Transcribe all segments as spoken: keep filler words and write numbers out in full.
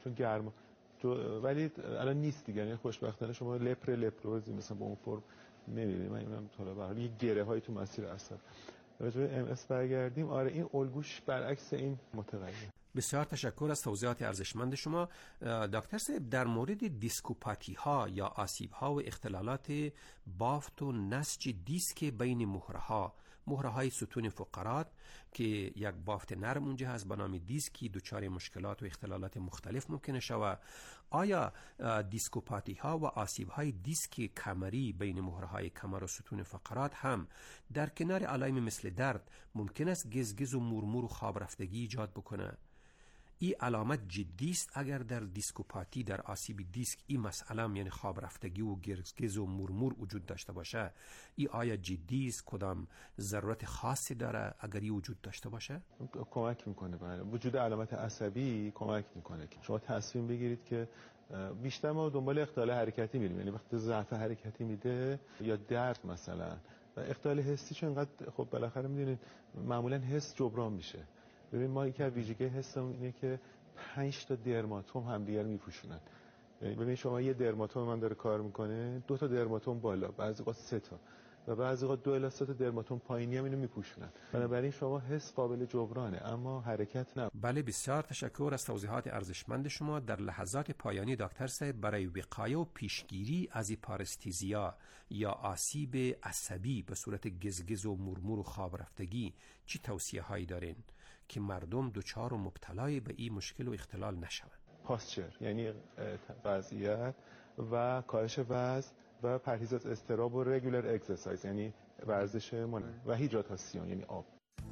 چون گرما، ولی الان نیست دیگه. یعنی خوشبختانه شما لپر لپروزی مثلا با اون فرم نمی‌بینید. من اینم طلا به هر حال یه گره هایی تو مسیر عصب. راجع به ام اس برگردیم. آره این الگوش برعکس این متغیر. بسیار تشکر از توضیحات ارزشمند شما دکتر صاحب. در مورد دیسکوپاتی ها یا آسیب ها و اختلالات بافت و نسج دیسک بین مهره ها، مهره های ستون فقرات که یک بافت نرم اونجا هست به نام دیسکی، دچار مشکلات و اختلالات مختلف ممکنه شود. آیا دیسکوپاتی ها و آسیب های دیسک کمری بین مهره های کمر و ستون فقرات هم در کنار علائم مثل درد ممکن است گزگز و مرمور و خواب رفتگی ایجاد بکنه؟ این علامت جدی است اگر در دیسکوپاتی، در آسیب دیسک این مسئله یعنی خواب رفتگی و گزگز و مرمور وجود داشته باشه، این آیا جدی است؟ کدام ضرورت خاصی داره اگر این وجود داشته باشه؟ کمک میکنه. بله، وجود علامت عصبی کمک میکنه که شما تصمیم بگیرید که بیشتر ما دنبال اختلال حرکتی میریم، یعنی وقتی ضعف حرکتی میده یا درد مثلا. و اختلال حسی چون انقدر خب بالاخره میدونید معمولا حس جبران میشه. ببین ما یکی از ویژگی حسمون اینه که پنج تا درماتوم همدیگر میپوشونن. ببین شما یه درماتوم من داره کار میکنه، دو تا درماتوم بالا، بعضی وقت سه تا و بعضی وقت دو الی سه تا درماتوم پایینی هم اینو میپوشونن. بنابراین شما حس قابل جبرانه اما حرکت نه. بله، بسیار تشکر از توضیحات ارزشمند شما. در لحظات پایانی دکتر صاحب برای وقایه و پیشگیری از پارستیزیا یا آسیب عصبی به صورت گزگز و مرمور و خواب رفتگی چی توصیه هایی دارین که مردم دچار و مبتلای به این مشکل و اختلال نشوند؟ پاسچر یعنی وضعیت و کاهش وزن و پرهیز از اضطراب و رگولر اکسرسایز یعنی ورزش منظم و هیدراتاسیون یعنی آب.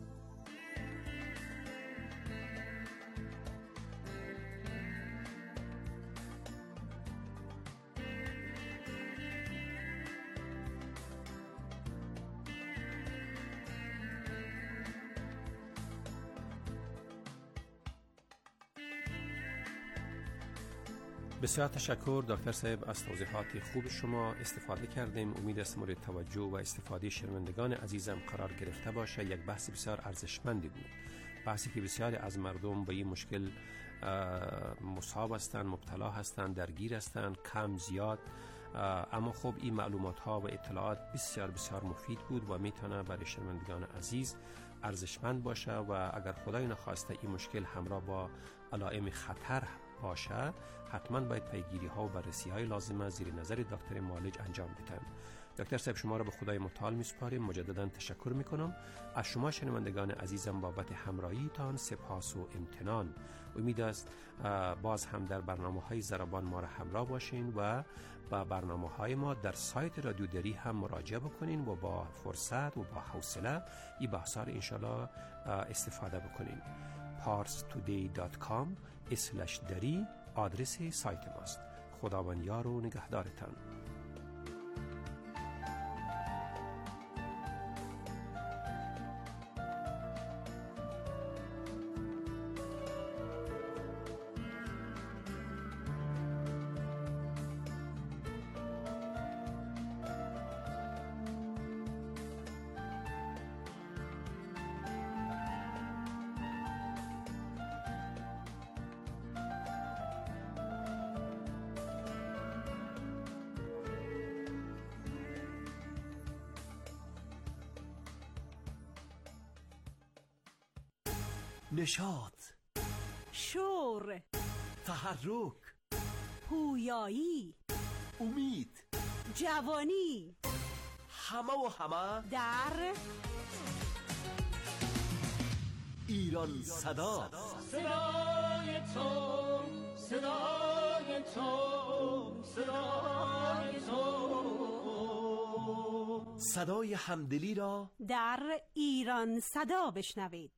بسیار تشکر دکتر صاحب از توضیحات خوب شما. استفاده کردیم. امید است مورد توجه و استفاده شنوندگان عزیزم قرار گرفته باشه. یک بحث بسیار ارزشمندی بود، بحثی که بسیاری از مردم به این مشکل مصاب هستند، مبتلا هستند، درگیر هستند، کم زیاد. اما خب این معلومات ها و اطلاعات بسیار بسیار مفید بود و میتونه برای شنوندگان عزیز ارزشمند باشه و اگر خدای نخواسته این مشکل همراه با علائم خطر باشه، حتما باید پیگیری ها و بررسی های لازمه زیر نظر دکتر معالج انجام بدن. دکتر صاحب شما را به خدای متعال میسپاریم. مجددا تشکر میکنم از شما شنوندگان عزیزم بابت همراهیتان. سپاس و امتنان. امید است باز هم در برنامه های ضربان ما را همراه باشین و با برنامه های ما در سایت رادیو دری هم مراجعه بکنین و با فرصت و با حوصله این بحثا را انشالله استفاده بکنین. پارس تودی دات کام اسلش دری آدرس سایت ماست. خداوند یار و نگهدارتان. نشاط، شور، تحرک، پویایی، امید، جوانی، همه و همه در ایران صدا. صدای تو، صدای تو، صدای تو، صدای همدلی را در ایران صدا بشنوید.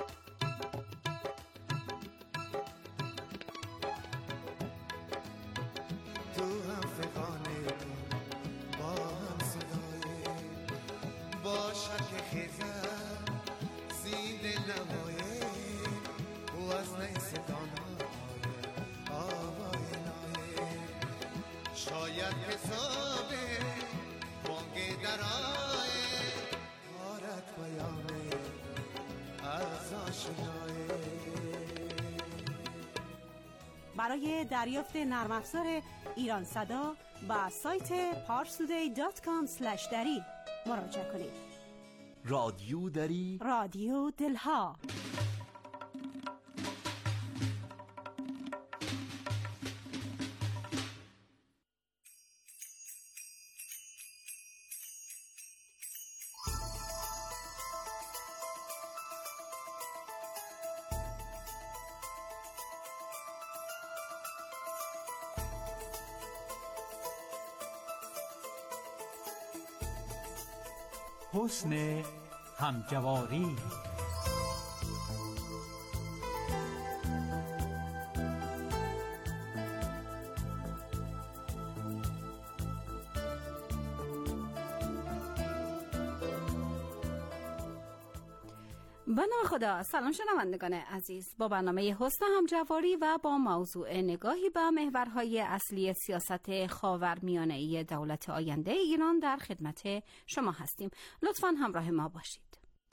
باشد که خیزم زیده نمایه و از نیستان آوای نایه شاید حسابه بانگ درائه آرد بیامه از آشنایه. برای دریافت نرم افزار ایران صدا با سایت پارسودی دات کام اسلش دری مراجعه کنید. رادیو دری، رادیو دلها. حسن همجواری. به نام خدا. سلام شنوندگان عزیز، با برنامه حسن همجواری و با موضوع نگاهی به محورهای اصلی سیاست خاورمیانه‌ای دولت آینده ایران در خدمت شما هستیم. لطفاً همراه ما باشید.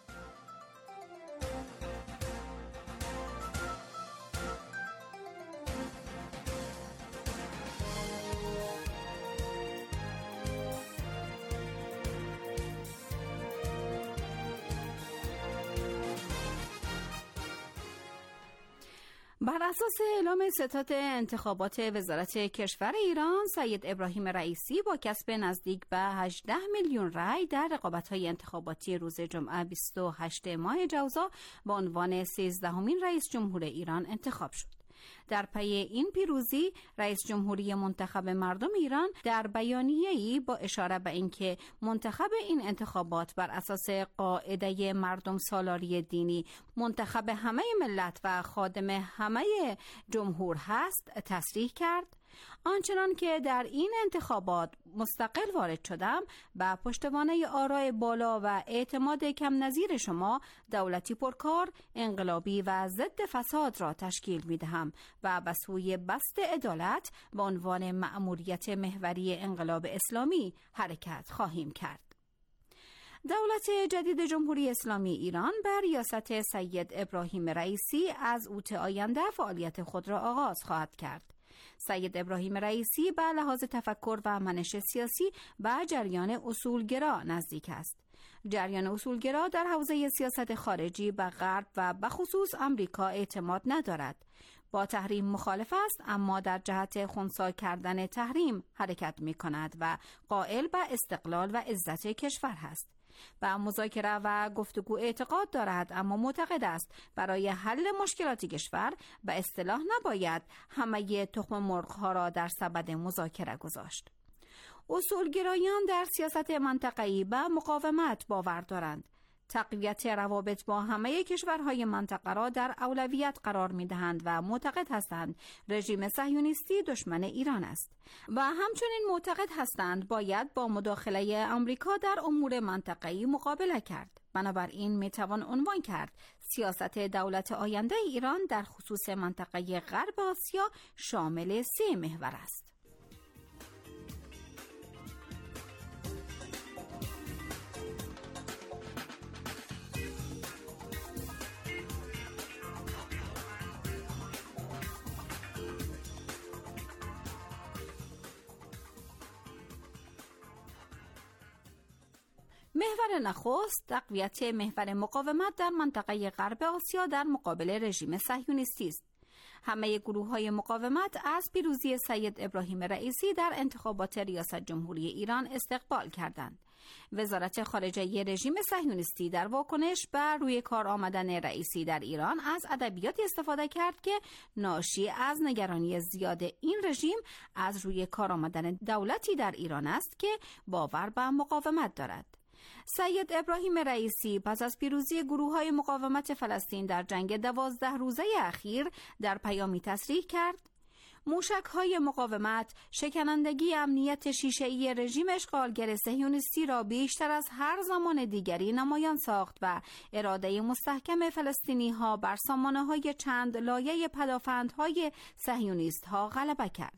بر اساس اعلام ستاد انتخابات وزارت کشور ایران، سید ابراهیم رئیسی با کسب نزدیک به هجده میلیون رای در رقابت‌های انتخاباتی روز جمعه بیست و هشتم ماه جوزا به عنوان سیزدهمین رئیس جمهور ایران انتخاب شد. در پی این پیروزی، رئیس جمهوری منتخب مردم ایران در بیانیه‌ای با اشاره به اینکه منتخب این انتخابات بر اساس قاعده مردم سالاری دینی منتخب همه ملت و خادم همه جمهور هست، تصریح کرد: آنچنان که در این انتخابات مستقل وارد شدم، با پشتوانه آراء بالا و اعتماد کم نظیر شما، دولتی پرکار، انقلابی و ضد فساد را تشکیل می دهم و به سوی بسط عدالت به عنوان مأموریت محوری انقلاب اسلامی حرکت خواهیم کرد. دولت جدید جمهوری اسلامی ایران بر ریاست سید ابراهیم رئیسی از اوت آینده فعالیت خود را آغاز خواهد کرد. سید ابراهیم رئیسی به لحاظ تفکر و منش سیاسی به جریان اصولگرا نزدیک است. جریان اصولگرا در حوزه سیاست خارجی به غرب و به خصوص امریکا اعتماد ندارد. با تحریم مخالف است، اما در جهت خنثی کردن تحریم حرکت می کند و قائل به استقلال و عزت کشور است. به مذاکره و گفتگو اعتقاد دارد، اما معتقد است برای حل مشکلات کشور به اصطلاح نباید همه تخم مرغ‌ها را در سبد مذاکره گذاشت. اصولگرایان در سیاست منطقه‌ای به مقاومت باور دارند. تقویت روابط با همه کشورهای منطقه را در اولویت قرار می‌دهند و معتقد هستند رژیم صهیونیستی دشمن ایران است و همچنین معتقد هستند باید با مداخله آمریکا در امور منطقه‌ای مقابله کرد. بنابراین میتوان عنوان کرد سیاست دولت آینده ایران در خصوص منطقه غرب آسیا شامل سه محور است. محور نخست، تقویت محور مقاومت در منطقه غرب آسیا در مقابل رژیم صهیونیستی است. همه گروه‌های مقاومت از پیروزی سید ابراهیم رئیسی در انتخابات ریاست جمهوری ایران استقبال کردند. وزارت خارجه رژیم صهیونیستی در واکنش به روی کار آمدن رئیسی در ایران از ادبیاتی استفاده کرد که ناشی از نگرانی زیاد این رژیم از روی کار آمدن دولتی در ایران است که باور به مقاومت دارد. سید ابراهیم رئیسی پس از پیروزی گروه‌های مقاومت فلسطین در جنگ دوازده روزه اخیر در پیامی تصریح کرد: موشک‌های مقاومت شکنندگی امنیت شیشه‌ای رژیم اشغالگر صهیونیستی را بیشتر از هر زمان دیگری نمایان ساخت و اراده مستحکم فلسطینی‌ها بر سامانه‌های چند لایه پدافندهای صهیونیست‌ها غلبه کرد.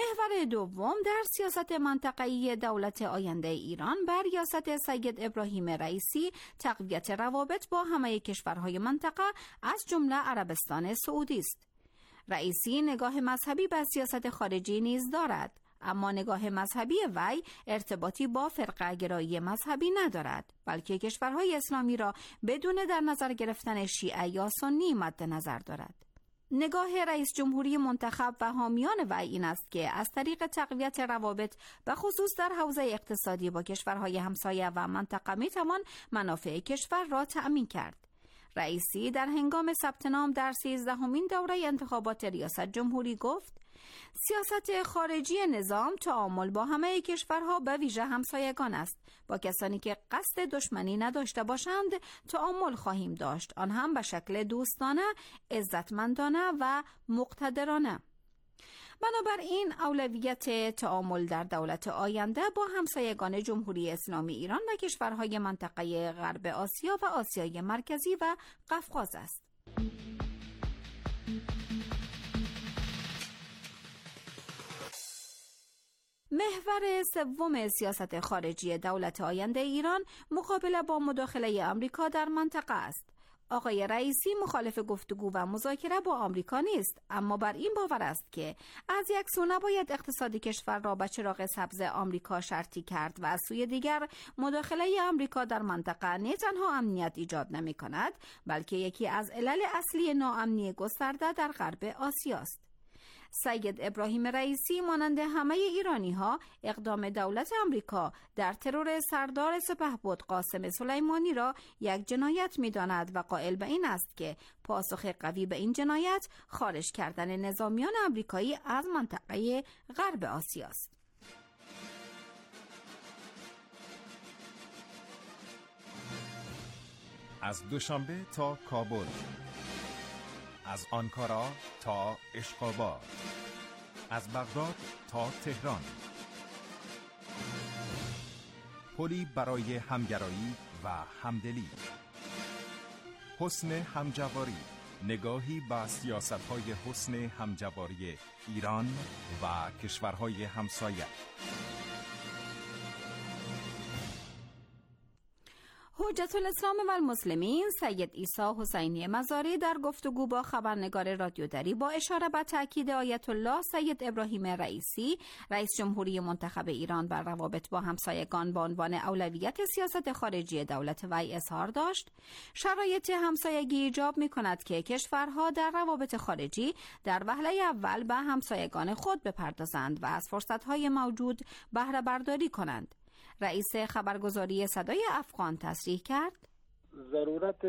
محور دوم در سیاست منطقه‌ای دولت آینده ایران بر ریاست سید ابراهیم رئیسی تقویت روابط با همه کشورهای منطقه از جمله عربستان سعودی است. رئیسی نگاه مذهبی به سیاست خارجی نیز دارد، اما نگاه مذهبی وی ارتباطی با فرقه گرایی مذهبی ندارد، بلکه کشورهای اسلامی را بدون در نظر گرفتن شیعه یا سنی مد نظر دارد. نگاه رئیس جمهوری منتخب و حامیان وی این است که از طریق تقویت روابط به خصوص در حوزه اقتصادی با کشورهای همسایه و منطقه می توان منافع کشور را تأمین کرد. رئیسی در هنگام ثبت نام در سیزدهمین دوره انتخابات ریاست جمهوری گفت: سیاست خارجی نظام تعامل با همه کشورها به ویژه همسایگان است. با کسانی که قصد دشمنی نداشته باشند تعامل خواهیم داشت، آن هم به شکل دوستانه، عزتمندانه و مقتدرانه. بنابراین اولویت تعامل در دولت آینده با همسایگان جمهوری اسلامی ایران و کشورهای منطقه غرب آسیا و آسیای مرکزی و قفقاز است. محور سوم سیاست خارجی دولت آینده ایران مقابله با مداخله آمریکا در منطقه است. آقای رئیسی مخالف گفتگو و مذاکره با آمریکا نیست، اما بر این باور است که از یک سو نباید اقتصاد کشور را به چراغ سبز آمریکا شرطی کرد و از سوی دیگر مداخله آمریکا در منطقه نه تنها امنیت ایجاد نمی کند، بلکه یکی از علل اصلی ناامنی گسترده در غرب آسیا است. سید ابراهیم رئیسی مانند همه ایرانی ها اقدام دولت آمریکا در ترور سردار سپهبد قاسم سلیمانی را یک جنایت می داند و قائل به این است که پاسخ قوی به این جنایت خارج کردن نظامیان آمریکایی از منطقه غرب آسیا است. از دوشنبه تا کابل، از آنکارا تا اشخاباد، از بغداد تا تهران، پلی برای همگرایی و همدلی. حسن همجواری، نگاهی به سیاست‌های حسن همجواری ایران و کشورهای همسایه. حجت الاسلام و المسلمین سید عیسی حسینی مزاری در گفتگو با خبرنگار رادیو دری با اشاره به تاکید آیت الله سید ابراهیم رئیسی رئیس جمهوری منتخب ایران بر روابط با همسایگان به عنوان اولویت سیاست خارجی دولت وی اظهار داشت: شرایط همسایگی ایجاب می‌کند که کشورها در روابط خارجی در وهله اول به همسایگان خود بپردازند و از فرصت‌های موجود بهره برداری کنند. رئیس خبرگزاری صدای افغان تصریح کرد: ضرورت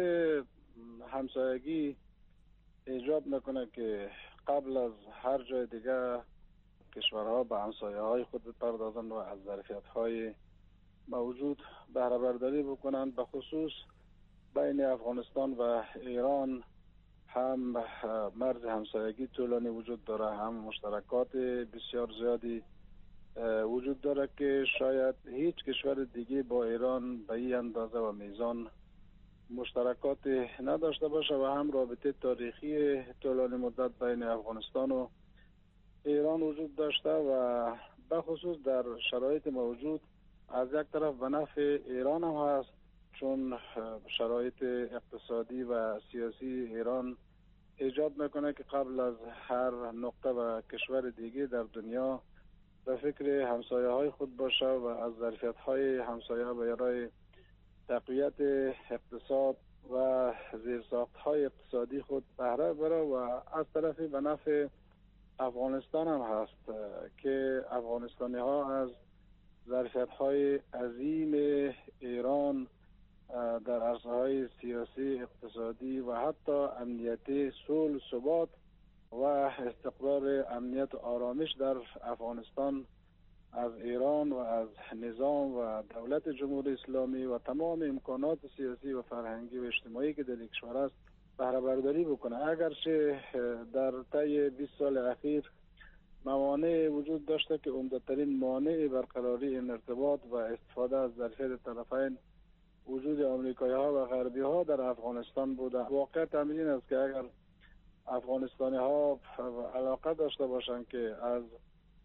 همسایگی ایجاب میکنه که قبل از هر جای دیگه کشورها به همسایه های خود بپردازند و از ظرفیت های موجود بهره برداری بکنند. به خصوص بین افغانستان و ایران هم مرز همسایگی طولانی وجود داره، هم مشترکات بسیار زیادی وجود داره که شاید هیچ کشور دیگه با ایران به این اندازه و میزان مشترکات نداشته باشه و هم رابطه تاریخی طولانی مدت بین افغانستان و ایران وجود داشته و به خصوص در شرایط موجود از یک طرف به نفع ایران هم هست، چون شرایط اقتصادی و سیاسی ایران ایجاد میکنه که قبل از هر نقطه و کشور دیگه در دنیا به فکر همسایه های خود باشه و از ظرفیت های همسایه برای تقویت اقتصاد و زیرساخت های اقتصادی خود بهره بره و از طرفی به نفع افغانستان هم هست که افغانستانی ها از ظرفیت های عظیم ایران در عرصه های سیاسی، اقتصادی و حتی امنیتی، صلح، ثبات و استقرار امنیت و آرامش در افغانستان از ایران و از نظام و دولت جمهوری اسلامی و تمام امکانات سیاسی و فرهنگی و اجتماعی که در کشور است بهره برداری بکنه. اگرچه در طی بیست سال اخیر موانع وجود داشته که عمده‌ترین مانع برقراری این ارتباط و استفاده از ظرفیت طرفین وجود آمریکایی ها و غربی ها در افغانستان بوده. واقعیت این است که اگر افغانستانی ها علاقه داشته باشند که از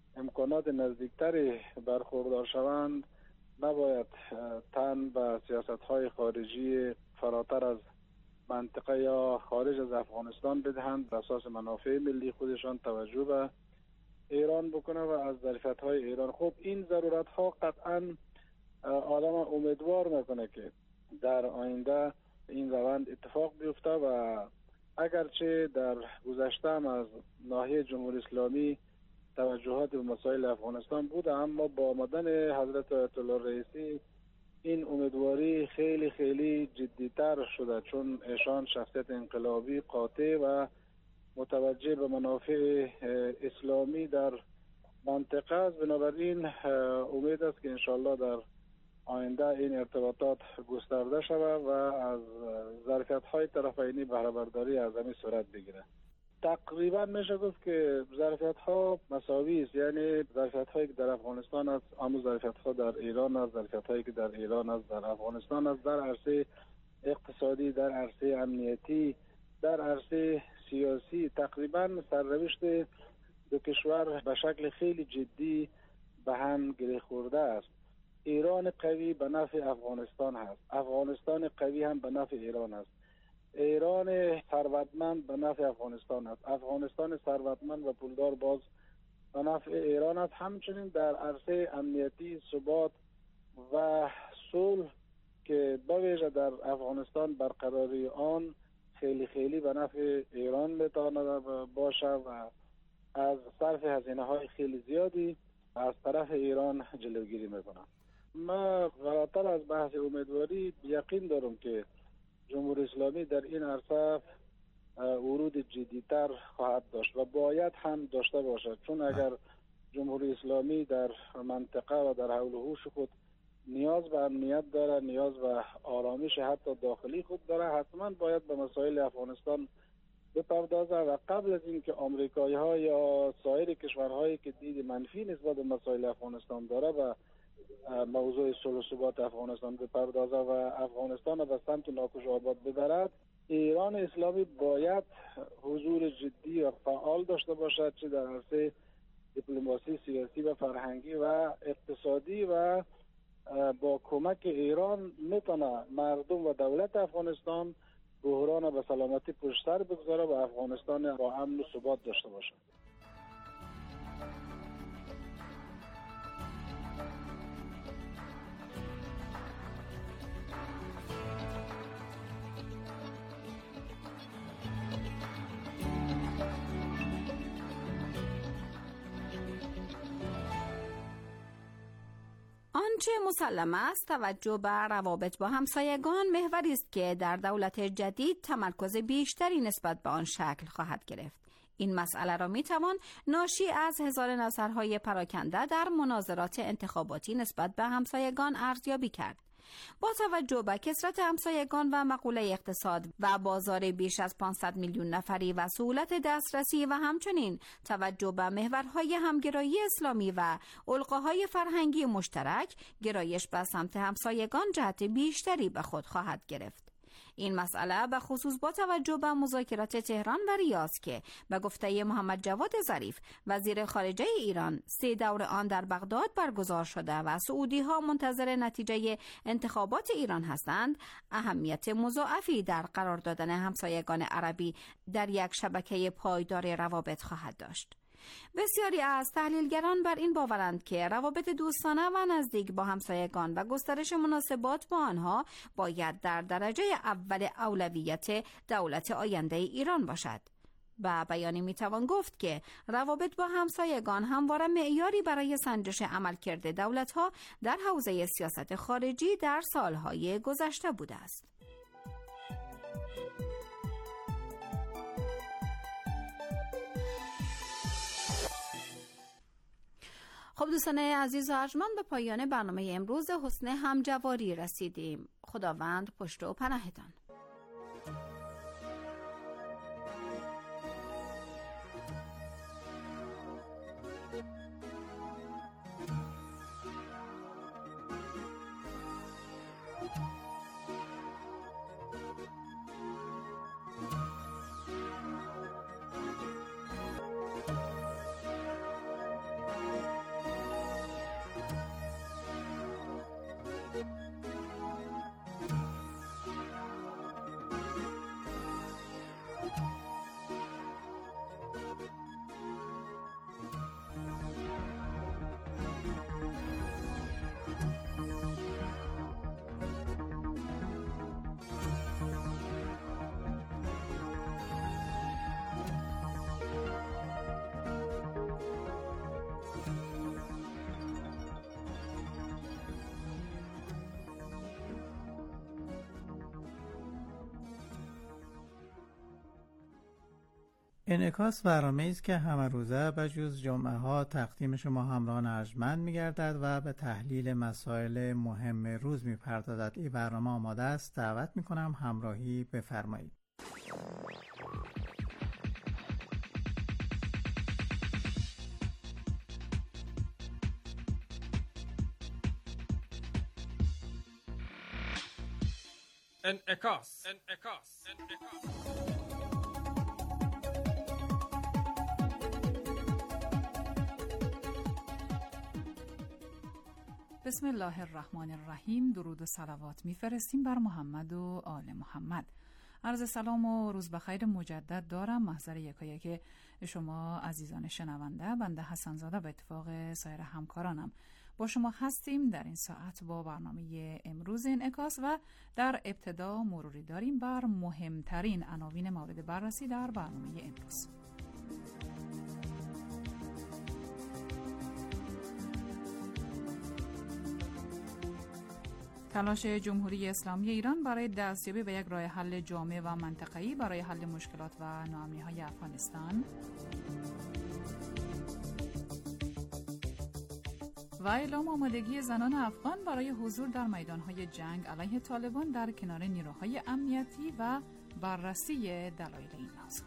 امکانات نزدیکتری برخوردار شوند نباید تن به سیاست‌های خارجی فراتر از منطقه یا خارج از افغانستان بدهند، بر اساس منافع ملی خودشان توجه به ایران بکنه و از ظرفیت‌های ایران. خب این ضرورت‌ها قطعاً آدم امیدوار میکنه که در آینده این روند اتفاق بیفته و اگرچه در گذشته هم از ناحیه جمهوری اسلامی توجهات به مسائل افغانستان بوده، اما با آمدن حضرت آیت الله رئیسی این امیدواری خیلی خیلی جدیتر شده، چون ایشان شخصیت انقلابی قاطع و متوجه به منافع اسلامی در منطقه است. بنابراین امید است که انشالله در آینده این ارتباطات گسترده شود و از ظرفیت‌های طرفینی بهره برداری از همین صورت بگیره. تقریبا میشه گفت که ظرفیت‌ها مساوی است، یعنی ظرفیت‌هایی که در افغانستان است همون ظرفیت‌ها در ایران است، ظرفیت‌هایی که در ایران است در افغانستان است، در عرصه اقتصادی، در عرصه امنیتی، در عرصه سیاسی. تقریبا سرنوشت دو کشور به شکل خیلی جدی به هم گره خورده است. ایران قوی به نفع افغانستان هست، افغانستان قوی هم به نفع ایران است، ایران ثروتمند به نفع افغانستان است، افغانستان ثروتمند و پولدار باز به نفع ایران است. همچنین در عرصه امنیتی، ثبات و صلح که به ویژه در افغانستان برقراری آن خیلی خیلی به نفع ایران میتواند باشه و از صرف هزینه های خیلی زیادی از طرف ایران جلوگیری میکنم. ما فراتر از بحث امیدواری یقین دارم که جمهوری اسلامی در این عرصه ورود جدیتر خواهد داشت و باید هم داشته باشد، چون اگر جمهوری اسلامی در منطقه و در حول و حوش خود نیاز به امنیت داره، نیاز به آرامش حتی داخلی خود داره، حتما باید به مسائل افغانستان بپردازه و قبل از اینکه آمریکایی ها یا سایر کشورهایی که دید منفی نسبت به مسائل افغانستان داره و موضوع صلح و ثبات افغانستان بپردازه و افغانستان را به سمت ناکوش آباد ببرد، ایران اسلامی باید حضور جدی و فعال داشته باشد، چه در عرصه دیپلماسی، سیاسی و فرهنگی و اقتصادی، و با کمک ایران میتونه مردم و دولت افغانستان بحران به سلامتی پشت سر بگذاره و افغانستان با امن و ثبات داشته باشد. آنچه مسلم است توجه به روابط با همسایگان محوری است که در دولت جدید تمرکز بیشتری نسبت به آن شکل خواهد گرفت. این مسئله را می توان ناشی از هزار نظرهای پراکنده در مناظرات انتخاباتی نسبت به همسایگان ارزیابی کرد. با توجه به کثرت همسایگان و مقوله اقتصاد و بازار بیش از پانصد میلیون نفری و سهولت دسترسی و همچنین توجه به محورهای همگرایی اسلامی و القاهای فرهنگی مشترک، گرایش به سمت همسایگان جهت بیشتری به خود خواهد گرفت. این مسئله به خصوص با توجه به مذاکرات تهران و ریاض که به گفته محمد جواد ظریف وزیر خارجه ایران سه دور آن در بغداد برگزار شده و سعودی ها منتظر نتیجه انتخابات ایران هستند، اهمیت مضاعفی در قرار دادن همسایگان عربی در یک شبکه پایدار روابط خواهد داشت. بسیاری از تحلیلگران بر این باورند که روابط دوستانه و نزدیک با همسایگان و گسترش مناسبات با آنها باید در درجه اول اولویت دولت آینده ایران باشد. با بیانی میتوان گفت که روابط با همسایگان همواره معیاری برای سنجش عملکرد دولت‌ها در حوزه سیاست خارجی در سالهای گذشته بوده است. خب دوستان عزیز و ارجمند، به پایان برنامه امروز حسن همجواری رسیدیم. خداوند پشت و پناهتان. انعکاس برنامه‌ای است که همه روزه به جز جمعه ها تقدیم شما همراهان ارجمند می‌گردد و به تحلیل مسائل مهم روز می‌پردازد. این برنامه آماده است. دعوت می‌کنم همراهی بفرمایید. انعکاس انعکاس انعکاس بسم الله الرحمن الرحیم. درود و صلوات میفرستیم بر محمد و آل محمد. عرض سلام و روز بخیر مجدد دارم محضر یکایک شما عزیزان شنونده. بنده حسن زاده به اتفاق سایر همکارانم با شما هستیم در این ساعت با برنامه امروز انعکاس و در ابتدا مروری داریم بر مهمترین عناوین مورد بررسی در برنامه امروز. تلاش جمهوری اسلامی ایران برای دستیابی به یک راه حل جامع و منطقه‌ای برای حل مشکلات و ناامنی‌های افغانستان و اعلام آمادگی زنان افغان برای حضور در میدان‌های جنگ علیه طالبان در کنار نیروهای امنیتی و بررسی دلایل این موضوع.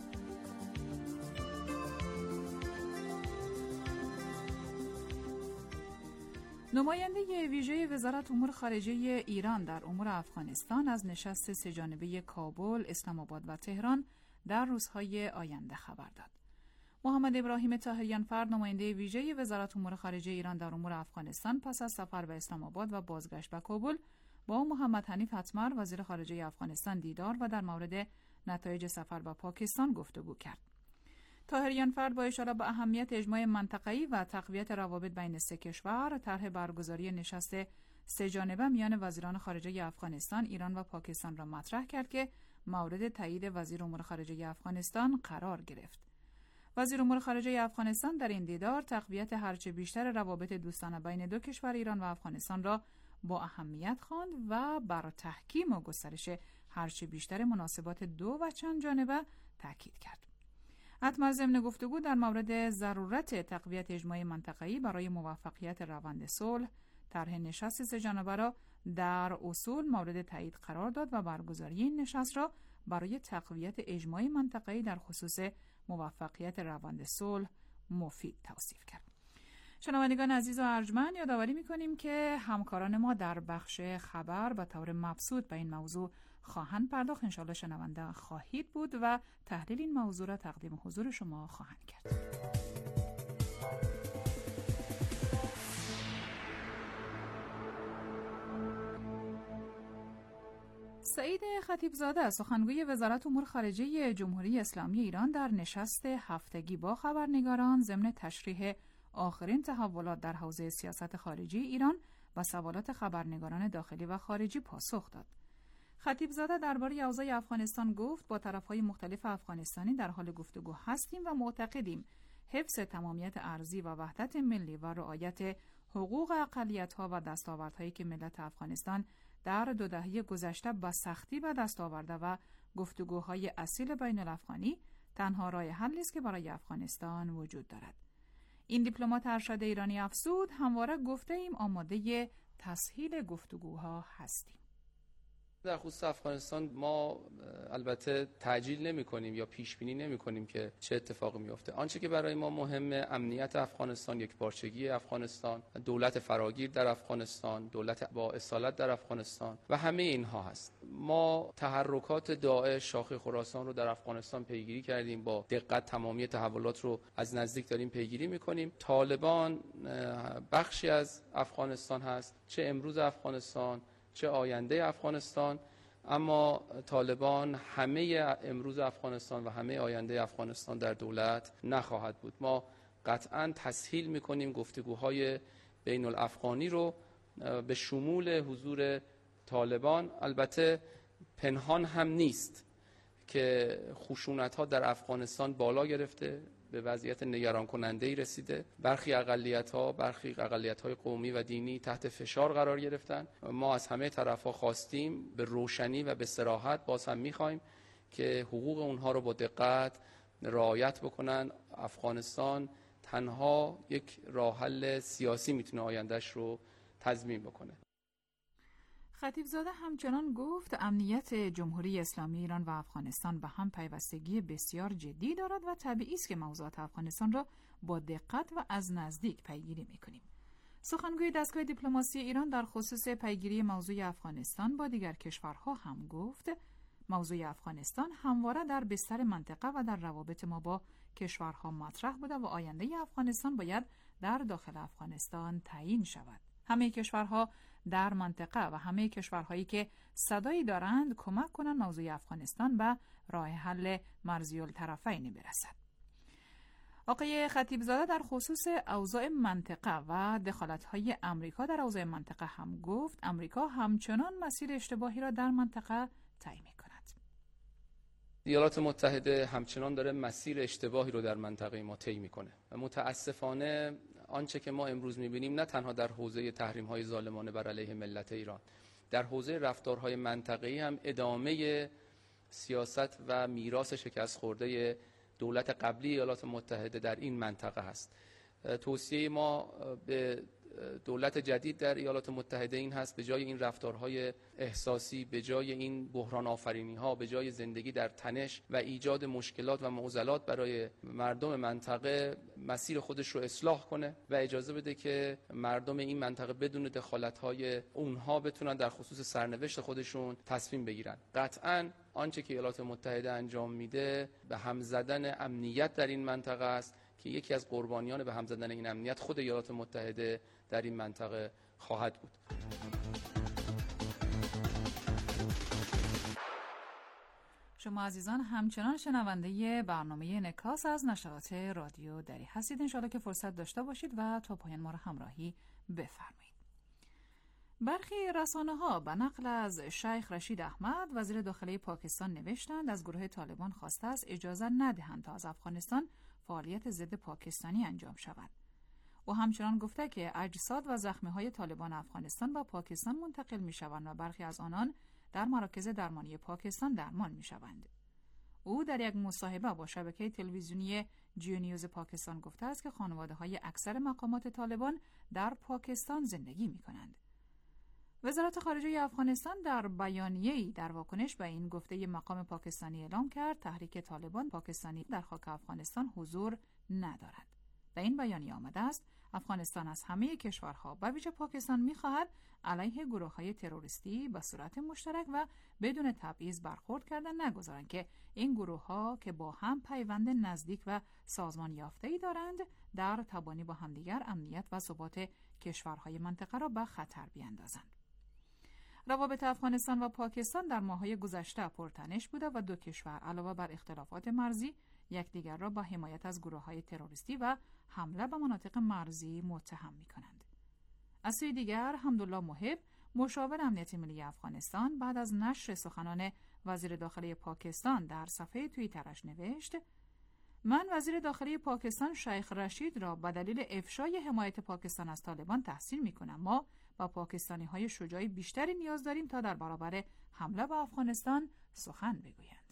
نماینده ویژه وزارت امور خارجه ایران در امور افغانستان از نشست سه‌جانبه کابل، اسلام آباد و تهران در روزهای آینده خبر داد. محمد ابراهیم طاهریان فرد، نماینده ویژه وزارت امور خارجه ایران در امور افغانستان، پس از سفر به اسلام آباد و بازگشت به کابل با محمد حنیف اتمر وزیر خارجه افغانستان دیدار و در مورد نتایج سفر به پاکستان گفتگو کرد. طاهریان فرد با اشاره به اهمیت اجماع منطقه‌ای و تقویت روابط بین سه کشور، طرح برگزاری نشست سه‌جانبه میان وزیران خارجه افغانستان، ایران و پاکستان را مطرح کرد که مورد تایید وزیر امور خارجه افغانستان قرار گرفت. وزیر امور خارجه افغانستان در این دیدار تقویت هرچه بیشتر روابط دوستانه بین دو کشور ایران و افغانستان را با اهمیت خواند و بر تحکیم و گسترش هرچه بیشتر مناسبات دو و چند جانبه تاکید کرد. اتمر ضمن گفتگو در مورد ضرورت تقویت اجماع منطقه‌ای برای موفقیت روند صلح، طرح نشست سه‌جانبه را در اصول مورد تایید قرار داد و برگزاری این نشست را برای تقویت اجماع منطقه‌ای در خصوص موفقیت روند صلح مفید توصیف کرد. شنوندگان عزیز و ارجمند، یادآوری می‌کنیم که همکاران ما در بخش خبر به طور مبسوط به این موضوع خواهند پرداخت. انشاءالله شنونده خواهید بود و تحلیل این موضوع را تقدیم حضور شما خواهند کرد. سعید خطیبزاده، سخنگوی وزارت امور خارجه جمهوری اسلامی ایران، در نشست هفتگی با خبرنگاران ضمن تشریح آخرین تحولات در حوزه سیاست خارجی ایران و سوالات خبرنگاران داخلی و خارجی پاسخ داد. خطیبزاده درباره اوضاع افغانستان گفت با طرف‌های مختلف افغانستانی در حال گفتگو هستیم و معتقدیم حفظ تمامیت ارضی و وحدت ملی و رعایت حقوق اقلیت‌ها و دستاوردهایی که ملت افغانستان در دو دهه گذشته با سختی به دست آورده و گفتگوهای اصیل بین الافغانی تنها راه حلی است که برای افغانستان وجود دارد. این دیپلمات ارشد ایرانی افزود همواره گفته ایم آماده تسهیل گفتگوها هستیم. در خصوص افغانستان ما البته تعجیل نمی کنیم یا پیش بینی نمی کنیم که چه اتفاقی میفته. آنچه که برای ما مهمه امنیت افغانستان، یکپارچگی افغانستان، دولت فراگیر در افغانستان، دولت با اصالت در افغانستان و همه اینها هست. ما تحرکات داعش شاخه خراسان رو در افغانستان پیگیری کردیم، با دقت تمامی تحولات رو از نزدیک داریم پیگیری میکنیم. طالبان بخشی از افغانستان هست، چه امروز افغانستان چه آینده افغانستان، اما طالبان همه امروز افغانستان و همه آینده افغانستان در دولت نخواهد بود. ما قطعاً تسهیل میکنیم گفتگوهای بین الافغانی رو به شمول حضور طالبان. البته پنهان هم نیست که خشونت‌ها در افغانستان بالا گرفته، به وضعیت نگران کننده‌ای رسیده. برخی اقلیت‌ها، برخی اقلیت‌های قومی و دینی تحت فشار قرار گرفتن. ما از همه طرف‌ها خواستیم به روشنی و به صراحت باز هم می‌خوایم که حقوق اونها رو با دقت رعایت بکنن، افغانستان تنها یک راه حل سیاسی میتونه آیندهش رو تضمین بکنه. خطیبزاده همچنان گفت امنیت جمهوری اسلامی ایران و افغانستان به هم پیوستگی بسیار جدی دارد و طبیعی است که موضوعات افغانستان را با دقت و از نزدیک پیگیری میکنیم. سخنگوی دستگاه دیپلماسی ایران در خصوص پیگیری موضوع افغانستان با دیگر کشورها هم گفت موضوع افغانستان همواره در بستر منطقه و در روابط ما با کشورها مطرح بوده و آینده افغانستان باید در داخل افغانستان تعیین شود. همه کشورها در منطقه و همه کشورهایی که صدایی دارند کمک کنند موضوع افغانستان به راه حل مرزی الطرفین برسد. آقای خطیبزاده در خصوص اوضاع منطقه و دخالت‌های امریکا در اوضاع منطقه هم گفت امریکا همچنان مسیر اشتباهی را در منطقه طی می‌کند. ایالات متحده همچنان داره مسیر اشتباهی رو در منطقه ما طی می‌کنه و متاسفانه آنچه که ما امروز می‌بینیم نه تنها در حوزه تحریم‌های ظالمانه بر علیه ملت ایران، در حوزه رفتارهای منطقه‌ای هم ادامه سیاست و میراث شکست خورده دولت قبلی ایالات متحده در این منطقه هست. توصیه ما به دولت جدید در ایالات متحده این هست به جای این رفتارهای احساسی، به جای این بحران آفرینی ها، به جای زندگی در تنش و ایجاد مشکلات و معضلات برای مردم منطقه مسیر خودش رو اصلاح کنه و اجازه بده که مردم این منطقه بدون دخالت های اونها بتونن در خصوص سرنوشت خودشون تصمیم بگیرن. قطعاً آنچه که ایالات متحده انجام میده به هم زدن امنیت در این منطقه است که یکی از قربانیان به هم زدن این امنیت خود ایالات متحده در این منطقه خواهد بود. شما عزیزان همچنان شنونده برنامه انعکاس از نشرات رادیو دری هستید. انشاءالله که فرصت داشته باشید و تا پایان ما را همراهی بفرمایید. برخی رسانه‌ها به نقل از شیخ رشید احمد وزیر داخلی پاکستان نوشتند از گروه طالبان خواسته است اجازه ندهند تا از افغانستان فعالیت ضد پاکستانی انجام شود. او همچنان گفته که اجساد و زخمی‌های طالبان افغانستان به پاکستان منتقل می‌شوند و برخی از آنان در مراکز درمانی پاکستان درمان می‌شوند. او در یک مصاحبه با شبکه تلویزیونی جیو نیوز پاکستان گفته است که خانواده‌های اکثر مقامات طالبان در پاکستان زندگی می‌کنند. وزارت خارجه افغانستان در بیانیه‌ای در واکنش به این گفته مقام پاکستانی اعلام کرد تحریک طالبان پاکستانی در خاک افغانستان حضور ندارد. به این بیانیه آمده است افغانستان از همه کشورها به ویژه پاکستان می‌خواهد علیه گروه‌های تروریستی به صورت مشترک و بدون تبعیض برخورد کردن نگذارند که این گروه‌ها که با هم پیوند نزدیک و سازمان یافته‌ای دارند در تبانی با همدیگر امنیت و ثبات کشورهای منطقه را به خطر بیاندازند. روابط افغانستان و پاکستان در ماه‌های گذشته پرتنش بوده و دو کشور علاوه بر اختلافات مرزی یکدیگر را با حمایت از گروه‌های تروریستی و حمله به مناطق مرزی متهم می‌کنند. از سوی دیگر حمدالله محب مشاور امنیت ملی افغانستان بعد از نشر سخنان وزیر داخلی پاکستان در صفحه توییترش نوشت: من وزیر داخلی پاکستان شیخ رشید را به دلیل افشای حمایت پاکستان از طالبان تحسین می‌کنم. ما با پاکستانی‌های شجاع بیشتری نیاز داریم تا در برابر حمله به افغانستان سخن بگویند.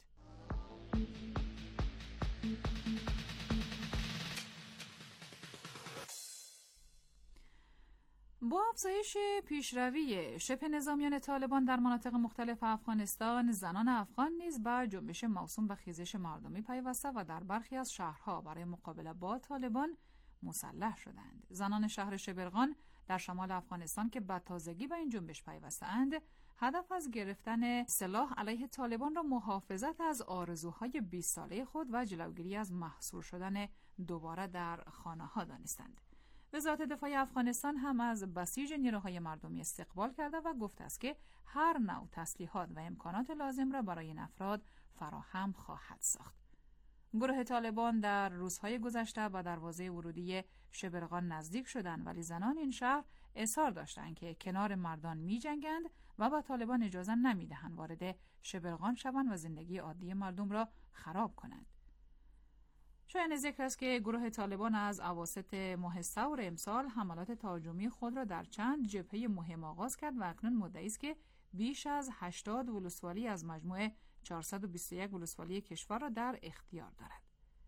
با افزایش پیشروی شبه نظامیان طالبان در مناطق مختلف افغانستان، زنان افغان نیز به جنبش موسوم به خیزش مردمی پیوسته و در برخی از شهرها برای مقابله با طالبان مسلح شدند. زنان شهر شبرغان در شمال افغانستان که به تازگی به این جنبش پیوسته‌اند، هدف از گرفتن سلاح علیه طالبان را محافظت از آرزوهای بیست ساله خود و جلوگیری از محصور شدن دوباره در خانه‌ها دانستند. وزارت دفاع افغانستان هم از بسیج نیروهای مردمی استقبال کرده و گفته است که هر نوع تسلیحات و امکانات لازم را برای این افراد فراهم خواهد ساخت. گروه طالبان در روزهای گذشته به دروازه ورودی شبرغان نزدیک شدند، ولی زنان این شهر اصرار داشتند که کنار مردان می جنگند و به طالبان اجازه نمی دهند وارد شبرغان شوند و زندگی عادی مردم را خراب کنند. شایان ذکر است که گروه طالبان از اواسط ماه ثور امسال حملات تهاجمی خود را در چند جبهه مهم آغاز کرد و اکنون مدعی است که بیش از هشتاد ولسوالی از مجموع چهارصد و بیست و یک ولسوالی کشور را در اختیار دارد.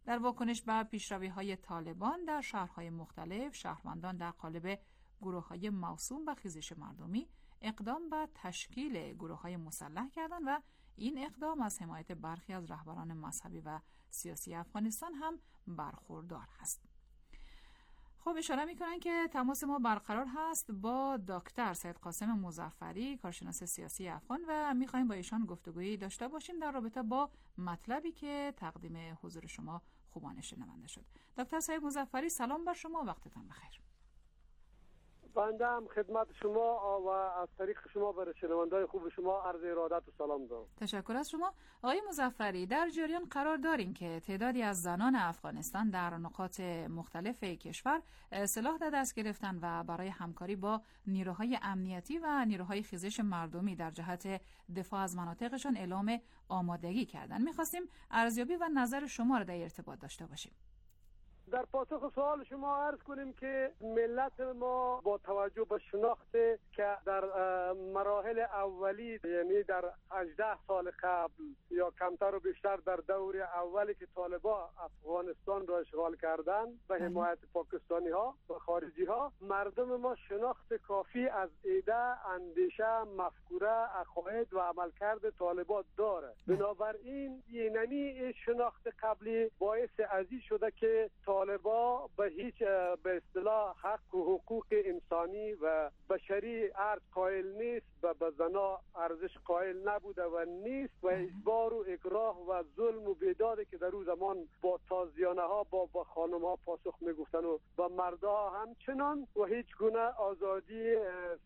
در واکنش به پیشروی‌های طالبان در شهرهای مختلف، شهروندان در قالب گروه‌های موسوم به خیزش مردمی اقدام به تشکیل گروه‌های مسلح کردند و این اقدام از حمایت برخی از رهبران مذهبی و سیاسی افغانستان هم برخوردار هست. خب اشاره میکنن که تماس ما برقرار هست با دکتر سید قاسم مظفری، کارشناس سیاسی افغان، و میخوایم با ایشان گفتگویی داشته باشیم در رابطه با مطلبی که تقدیم حضور شما خوبان شنونده شد. دکتر سید مظفری، سلام بر شما، وقتتان بخیر. بنده هم خدمت شما و از طریق شما برای شنونده‌های خوب شما عرض ارادت و سلام دارم. تشکر از شما. آقای مظفری، در جریان قرار داریم که تعدادی از زنان افغانستان در نقاط مختلف کشور سلاح در دست گرفتن و برای همکاری با نیروهای امنیتی و نیروهای خیزش مردمی در جهت دفاع از مناطقشان اعلام آمادگی کردن. می‌خواستیم ارزیابی و نظر شما را در ارتباط داشته باشیم. در پاسخ سوال شما عرض کنیم که ملت ما با توجه به شناخت که در مراحل اولی، یعنی در هجده سال قبل یا کمتر و بیشتر در دور اولی که طالبان افغانستان را اشغال کردند به حمایت پاکستانی ها و خارجی ها، مردم ما شناخت کافی از ایده، اندیشه، مفکوره، عقاید و عملکرد طالبان داره. بنابراین اینمی شناخت قبلی باعث عزیز شده که طالبا به هیچ به اصطلاح حق و حقوق انسانی و بشری ارز قائل نیست و به زنا ارزش قائل نبوده و نیست و اجبار و اکراه و ظلم و بیدادی که در اون زمان با تازیانه ها با با خانم ها پاسخ میگفتن و با مردا همچنان و هیچ گونه آزادی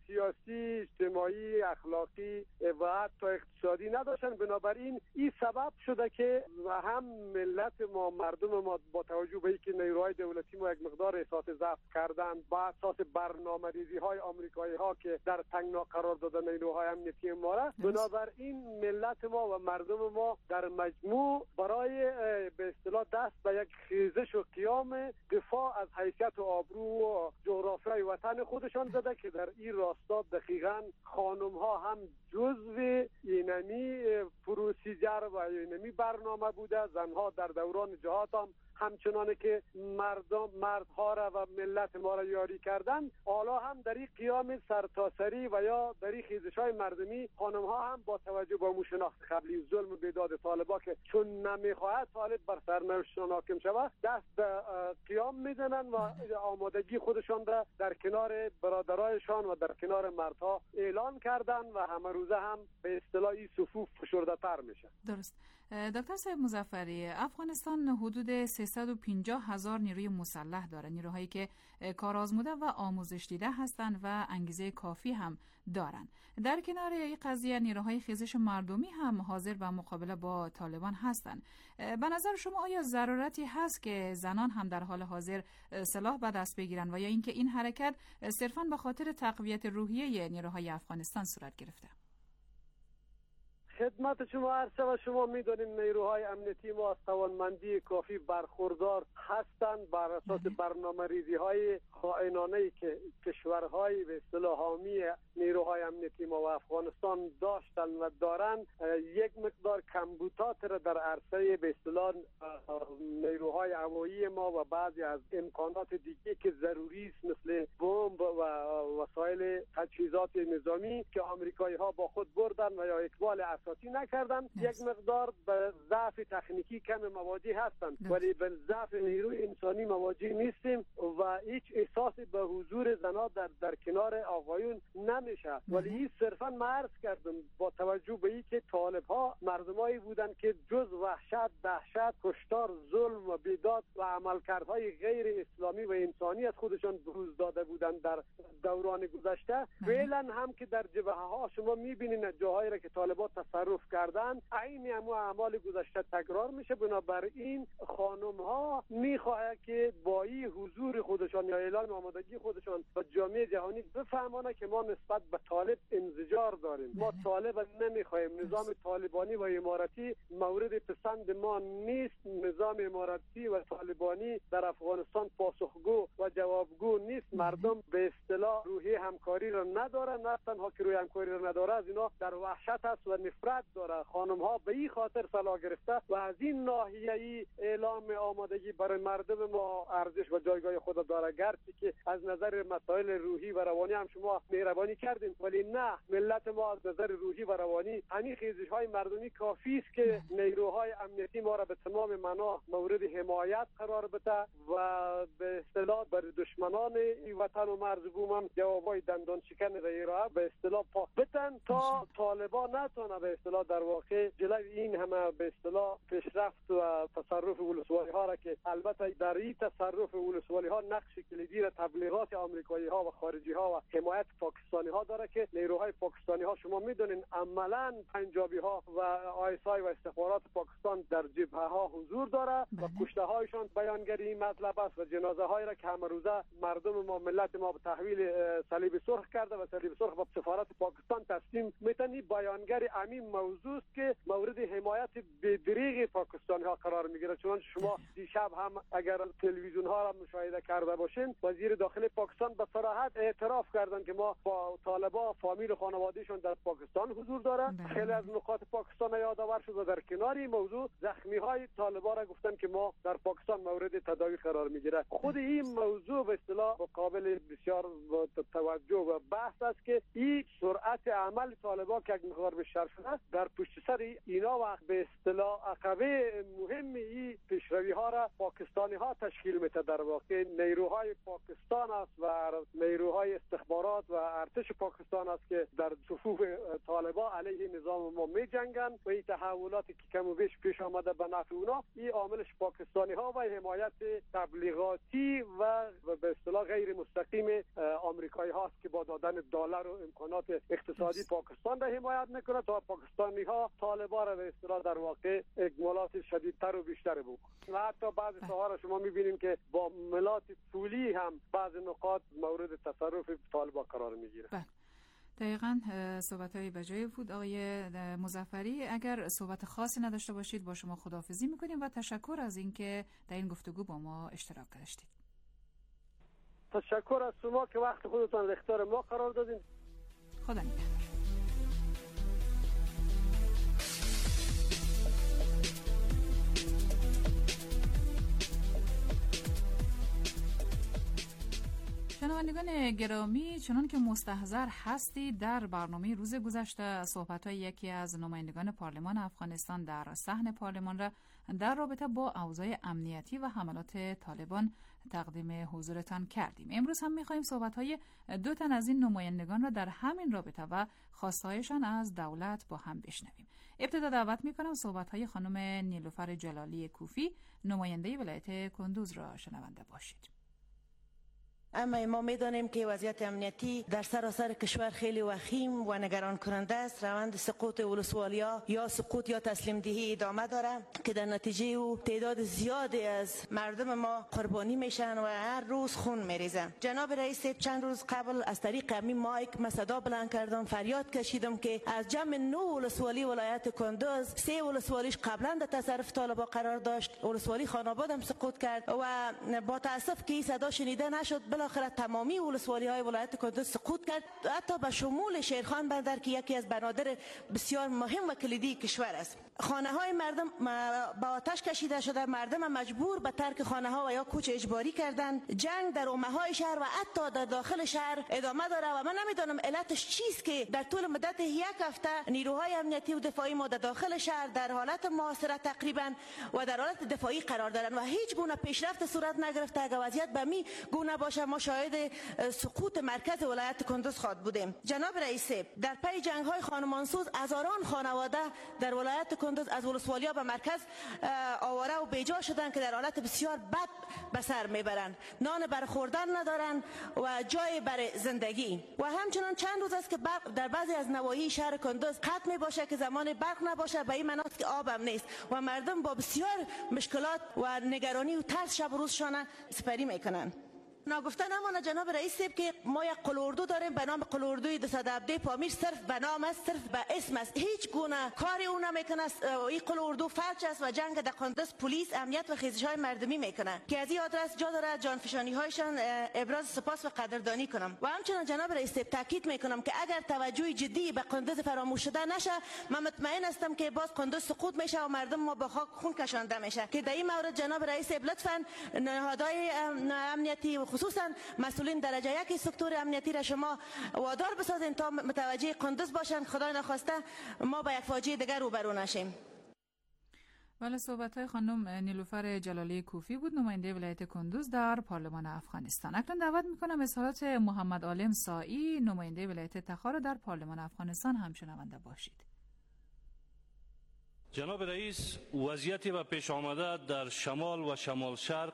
سیاسی، اجتماعی، اخلاقی و حتی اقتصادی نداشتن. بنابراین این سبب شده که هم ملت ما، مردم ما با توجه به اینکه نیروهای دولتی ما یک مقدار احساس ضعف کردن با اساس برنامه‌ریزی های آمریکایی ها که در تنگنا قرار دادن نیروهای امنیتی ما را، بنابراین ملت ما و مردم ما در مجموع برای به اصطلاح دست به یک خیزش و قیام دفاع از حیثیت و آبرو و جغرافیای وطن خودشان زده که در این راستا دقیقاً خانم ها هم جزو اینمی پروسیجر و اینمی برنامه بوده. زنها در دوران جهاد هم همچنانه که مردم مردها را و ملت ما را یاری کردن، حالا هم در این قیام سرتاسری و یا در این خیزش‌های مردمی خانم ها هم با توجه به اون شناخت قبلی ظلم و بیداد طالبا که چون نمیخواهد طالب بر سرنوشتشان حاکم شود دست به قیام میزنن و آمادگی خودشان را در کنار برادرایشان و در کنار مردها اعلان کردن و همه روزه هم به اصطلاح این صفوف فشرده تر میشه. درست. دکتر صاحب مظفری، افغانستان حدود سیصد و پنجاه هزار نیروی مسلح داره، نیروهایی که کارآزموده و آموزش دیده هستند و انگیزه کافی هم دارند. در کنار این قضیه نیروهای خیزش مردمی هم حاضر به مقابله با طالبان هستند. به نظر شما آیا ضرورتی هست که زنان هم در حال حاضر سلاح به دست بگیرن و یا اینکه این حرکت صرفاً به خاطر تقویت روحیه نیروهای افغانستان صورت گرفته؟ خدمت شما عرض و شما میدونیم نیروهای امنیتی ما از توانمندی کافی برخوردار هستند بر اساس برنامه ریزی های خائنانه‌ای که کشورهای به اصطلاح حامی نیروهای امنیتی ما و افغانستان داشتن و دارن یک مقدار کمبودات را در عرصه به اصطلاح نیروهای هوایی ما و بعضی از امکانات دیگه که ضروری است مثل بمب و وسایل تجهیزات نظامی که آمریکایی ها با خود بردن و یا اقبال اساسی نکردن، یک مقدار به ضعف تکنیکی کم مواجه هستند ولی به ضعف نیروی انسانی مواجه نیستیم و هیچ احساسی به حضور زنان در در کنار آقایون نمیشه. ولی این صرفا ما عرض کردم با توجه به اینکه طالب ها مردمایی بودند که جز وحشت، دهشت، کشتار، ظلم و بیداد و عملکردهای غیر اسلامی و انسانی از خودشان بروز داده بودند در دوران گذشته. فعلا هم که در جبهه ها شما میبینید جاهایی را که طالبان تصرف کردن عین همون اعمال گذشته تکرار میشه. بنابراین خانم ها میخواهد که با این حضور خودشان یا اعلان آمادگی خودشان و جامعه جهانی بفهمانه که ما نسبت به طالب انزجار داریم. ما طالب نمیخوایم. نظام طالبانی و امارتی مورد پسند ما نیست. نظام امارتی و طالبانی در افغانستان پاسخگو و جوابگو نیست. مردم به اصطلاح روحی همکاری را ندارن. نه تنها که روی همکاری را نداره، از اینا در وحشت است و نفرت عبرت داره. خانم ها به این خاطر صلاح گرفته و از این ناحیه ای اعلام آمادگی برای مردم ما ارزش و جایگاه خود داره. گرچه که از نظر مسائل روحی و روانی هم شما مهربانی کردین، ولی نه، ملت ما از نظر روحی و روانی همین خیزش های مردمی کافی است که نیروهای امنیتی ما را به تمام معنا مورد حمایت قرار بده و به اصطلاح بر دشمنان این وطن و مرز بوم هم جوابای دندان شکن را به اصطلاح پا بتن تا طالبان نتونه به اصطلاح در واقع جلوی این همه به اصطلاح پیشرفت و تصرف ولسوالی ها را که البته در این تصرف ولسوالی ها نقش کلیدی را تبلیغات آمریکایی ها و خارجی ها و حمایت پاکستانی ها داره که نیروهای پاکستانی ها شما میدونین عملاً پنجابی ها و آی اس آی و استخبارات پاکستان در جبهه ها حضور داره و کشته هایشان بیانگری این مطلب است و جنازه های را که همه روزه مردم ما ملت ما به تحویل صلیب سرخ کرده و صلیب سرخ به سفارت پاکستان تسلیم میتونی بیانگر همین موضوع است که مورد حمایت بدریغ پاکستانی ها قرار میگیره. چون شما دیشب هم اگر تلویزیون ها را مشاهده کرده باشین، وزیر داخلی پاکستان به صراحت اعتراف کردن که ما با طالبان فامیل و خانوادهشون در پاکستان حضور داره. خیلی از نقاط پاکستان یادآور شد و در کنار این موضوع زخمی های طالبان را گفتن که ما در پاکستان مورد تداوی قرار میگیره. خود این موضوع به اصطلاح قابل بسیار توجه و بحث است که این سرعت عمل طالبان که یک مقدار بیشتر شده است، در پشت سر اینا و به اصطلاح عقبه مهم این پیشروی ها را پاکستانی ها تشکیل میده. در واقع نیروهای پاکستان است و نیروهای استخبارات و ارتش پاکستان است که در صفوف طالبان علیه نظام ما می جنگن و این تحولاتی که کم و بیش پیش آمده به نفع اونا، این عاملش پاکستانی ها و حمایت تبلیغاتی و به اصطلاح غیر مستقیم آمریکایی هاست که با دادن دلار و امکانات اقتصادی پاکستان را حمایت میکنه تا پاکستانی ها طالبان را به اصطلاح در واقع اکمالات شدیدتر و بیشتر بکنه. و حتی بعض ساها را شما میبینیم که با ملات پولی هم بعض نقاط مورد تصرف طالبان قرار میگیره. دقیقاً صحبت های بجای بود. آقای مظفری، اگر صحبت خاصی نداشته باشید با شما خداحافظی میکنیم و تشکر از اینکه در این گفتگو با ما اشتراک داشتید. تشکر از شما که وقت خودتان در اختیار ما قرار دادین. خدا نگهدار. شنوندگان گرامی، چنان که مستحضر هستید در برنامه روز گذشته صحبت‌های یکی از نمایندگان پارلمان افغانستان در صحن پارلمان را در رابطه با اوضاع امنیتی و حملات طالبان تقدیم حضورتان کردیم. امروز هم می‌خواهیم صحبت‌های دو تن از این نمایندگان را در همین رابطه و خواسته‌هایشان از دولت با هم بشنویم. ابتدا دعوت می‌کنم صحبت‌های خانم نیلوفر جلالی کوفی، نماینده ولایت کندوز را شنونده باشید. اما ما میدانیم که وضعیت امنیتی در سراسر کشور خیلی وخیم و نگران کننده است. روند سقوط ولسوالیا یا سقوط یا تسلیم دهی ادامه داره که در نتیجه او تعداد زیادی از مردم ما قربانی میشن و هر روز خون میریزن. جناب رئیس، چند روز قبل از طریق همین مایک من صدا بلند کردم، فریاد کشیدم که از جمع نه ولسوالی ولایت کندوز سه ولسوالیش قبلا در تصرف طالبان قرار داشت. ولسوالی خاناباد هم سقوط کرد و با تاسف که این صدا شنیده نشد، بالاخره تمامی ولسوالی های ولایت کندوز سقوط کرد، حتی به شمول شیرخان بندر که یکی از بنادر بسیار مهم و کلیدی کشور است. خانه های مردم با آتش کشیده شده، مردم مجبور به ترک خانه ها و یا کوچ اجباری کردن. جنگ در اومه های شهر و حتی در داخل شهر ادامه داره و من نمیدونم علتش چیست که در طول مدت یک هفته نیروهای امنیتی و دفاعی ما در داخل شهر در حالت محاصره تقریبا و در حالت دفاعی قرار دارن و هیچ گونه پیشرفت صورت نگرفته. اگر وضعیت به می گونه باشه ما شاهد سقوط مرکز ولایت کندوز خواهد بودیم. جناب رئیس، در پی جنگ های خانمانسوز هزاران خانواده در ولایت کندوز از ولسوالیا به مرکز آواره و بیجا شدن که در حالت بسیار بد به سر میبرند. نان بر خوردن ندارن و جای بر زندگی. و همچنان چند روز است که برق در بعضی از نواحی شهر کندوز قطع می باشه که زمان برق نباشه، به این معنی که آب هم نیست و مردم با بسیار مشکلات و نگرانی و ترس شب و روزشان سپری میکنن. ناگفته نمانه جناب رئیس صاحب که ما یک قلوردو داریم به نام قلوردوی دو صد و هفده پامیر، صرف به نام است، صرف به اسم است، هیچ گونه کاری اون نمیکنه. این قلوردو فلج است و جنگ در قندوز پلیس امنیت و خیزش های مردمی میکنه که از این آدرس جا داره جانفشانی هایشان ابراز سپاس و قدردانی کنم. و همچنین جناب رئیس صاحب تاکید میکنم که اگر توجه جدی به قندوز فراموش شده نشه، من مطمئن هستم که باز قندوز سقوط میشه و مردم ما به خاک خون کشانده میشه. که در این مورد جناب رئیس صاحب لطفاً نهادهای امنیتی خصوصا مسئولین درجه یک سکتور امنیتی را شما وادار بسازین تا متوجه قندوز باشن، خدای نخواسته ما با یک فاجعه دیگر روبرو نشیم. بله، صحبت‌های خانم نیلوفر جلالی کوفی بود، نماینده ولایت کندوز در پارلمان افغانستان. اکنون دعوت می‌کنم اظهارات محمد عالم سائی، نماینده ولایت تخار در پارلمان افغانستان هم شنونده باشید. جناب رئیس، وضعیتی و پیش آمده در شمال و شمال شرق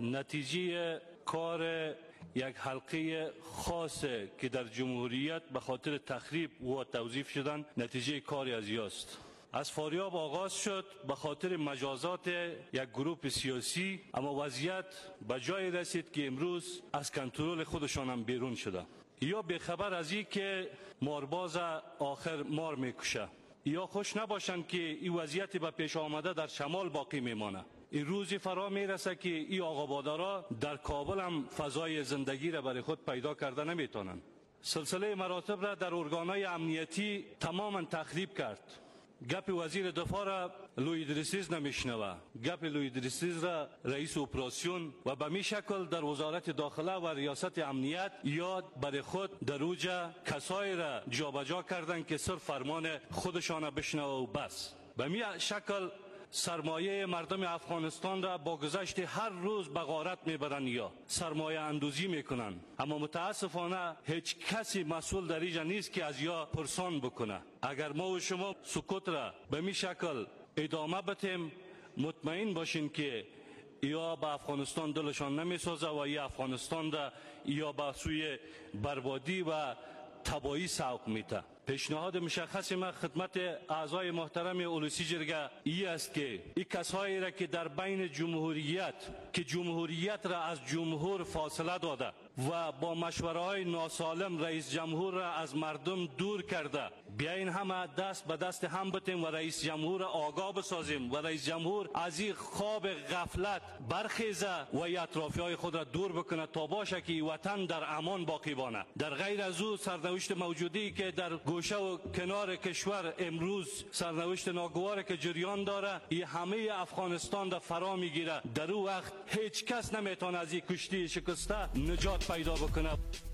نتیجه کار یک حلقه خاص که در جمهوریت به خاطر تخریب و توظیف شدن نتیجه کاری از یاست. از فاریاب آغاز شد به خاطر مجازات یک گروه سیاسی، اما وضعیت به جای رسید که امروز از کنترل خودشان هم بیرون شده. یا بیخبر از این که مارباز آخر مار میکشه، یا خوش نباشند که این وضعیت به پیش آمده در شمال باقی میمانه. این روزی فرا میرسه که این آقابادارا در کابل هم فضای زندگی را برای خود پیدا کرده نمیتونن. سلسله مراتب را در ارگانهای امنیتی تماما تخریب کرد. گپ وزیر دفاع را لوی ادریسیز نمیشنوه، گپ لوی ادریسیز را رئیس اپراسیون و به می شکل در وزارت داخله و ریاست امنیت یاد برای خود در اوجا کسایی را جابجا کردن که صرف فرمان خودشان بشنوه و بس. به می شکل سرمایه مردم افغانستان را با گذشت هر روز به غارت میبرن یا سرمایه اندوزی میکنن، اما متاسفانه هیچ کسی مسئول در اینجا نیست که از یا پرسان بکنه. اگر ما و شما سکوت را به می شکل ادامه بدیم، مطمئن باشین که یا به افغانستان دلشان نمیسازه و یا افغانستان را یا به سوی بربادی و تباهی سوق میته. پیشنهاد مشخص ما خدمت اعضای محترم اولوسی جرگه ای است که این کسایی را که در بین جمهوریت که جمهوریت را از جمهور فاصله داده و با مشوره های ناسالم رئیس جمهور را از مردم دور کرده، بیاین همه دست به دست هم بتیم و رئیس جمهور را آگاه بسازیم و رئیس جمهور از این خواب غفلت برخیزه و اطرافی های خود را دور بکنه تا باشه که وطن در امان باقی بانه. در غیر از او سرنوشت موجودی که در گوشه و کنار کشور امروز سرنوشت ناگواری که جریان داره، این همه افغانستان را فرا میگیره. در او وقت هیچ کس نمیتونه از این کشتی شکسته نجات پیدا بکنه.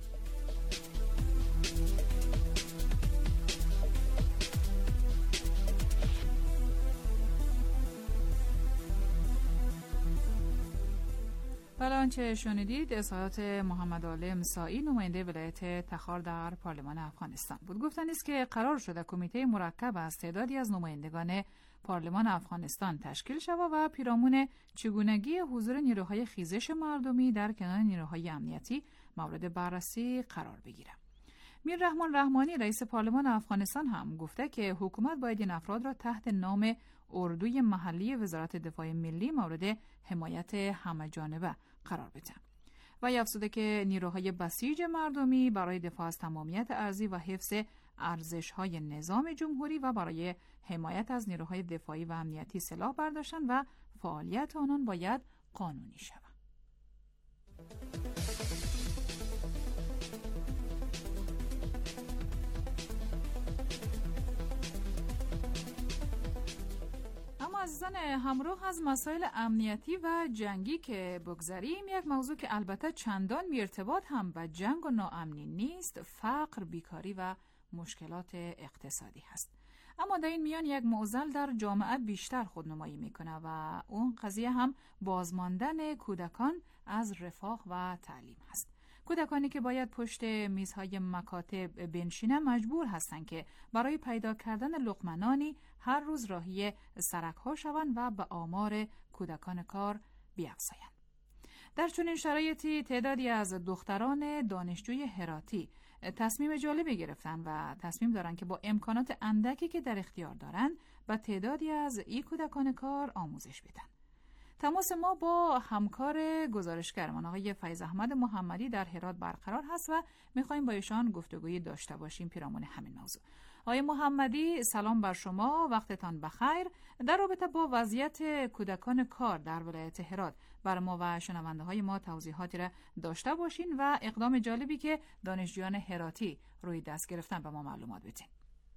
بله، آنچه شنیدید اظهارات محمد عالم سائی، نماینده ولایت تخار در پارلمان افغانستان بود. گفتند است که قرار شده کمیته مرکب از تعدادی از نمایندگان پارلمان افغانستان تشکیل شود و پیرامون چگونگی حضور نیروهای خیزش مردمی در کنار نیروهای امنیتی مورد بررسی قرار بگیرد. میر رحمان رحمانی رئیس پارلمان افغانستان هم گفته که حکومت باید این افراد را تحت نام اردوی محلی وزارت دفاع ملی مورد حمایت همه‌جانبه قرار بده. و افزوده که نیروهای بسیج مردمی برای دفاع از تمامیت ارضی و حفظ ارزش‌های نظام جمهوری و برای حمایت از نیروهای دفاعی و امنیتی سلاح برداشتن و فعالیت آنان باید قانونی شود. عزیزان همراه از مسائل امنیتی و جنگی که بگذریم، یک موضوع که البته چندان بی‌ارتباط هم با جنگ و ناامنی نیست، فقر، بیکاری و مشکلات اقتصادی هست. اما در این میان یک معضل در جامعه بیشتر خودنمایی میکنه و اون قضیه هم بازماندن کودکان از رفاه و تعلیم هست. کودکانی که باید پشت میزهای مکاتب بنشینن مجبور هستند که برای پیدا کردن لقمه هر روز راهی سرک‌ها شوند و به آمار کودکان کار بیفزایند. در چنین شرایطی تعدادی از دختران دانشجوی هراتی تصمیم جالبی گرفتن و تصمیم دارن که با امکانات اندکی که در اختیار دارن به تعدادی از این کودکان کار آموزش بدن. تماس ما با همکار گزارشگرمان آقای فیض احمد محمدی در هرات برقرار هست و می‌خوایم با ایشان گفتگویی داشته باشیم پیرامون همین موضوع. آقای محمدی سلام بر شما، وقتتان بخیر. در رابطه با وضعیت کودکان کار در ولایت هرات بر ما و شنونده های ما توضیحاتی را داشته باشین و اقدام جالبی که دانشجویان هراتی روی دست گرفتن به ما معلومات بدین.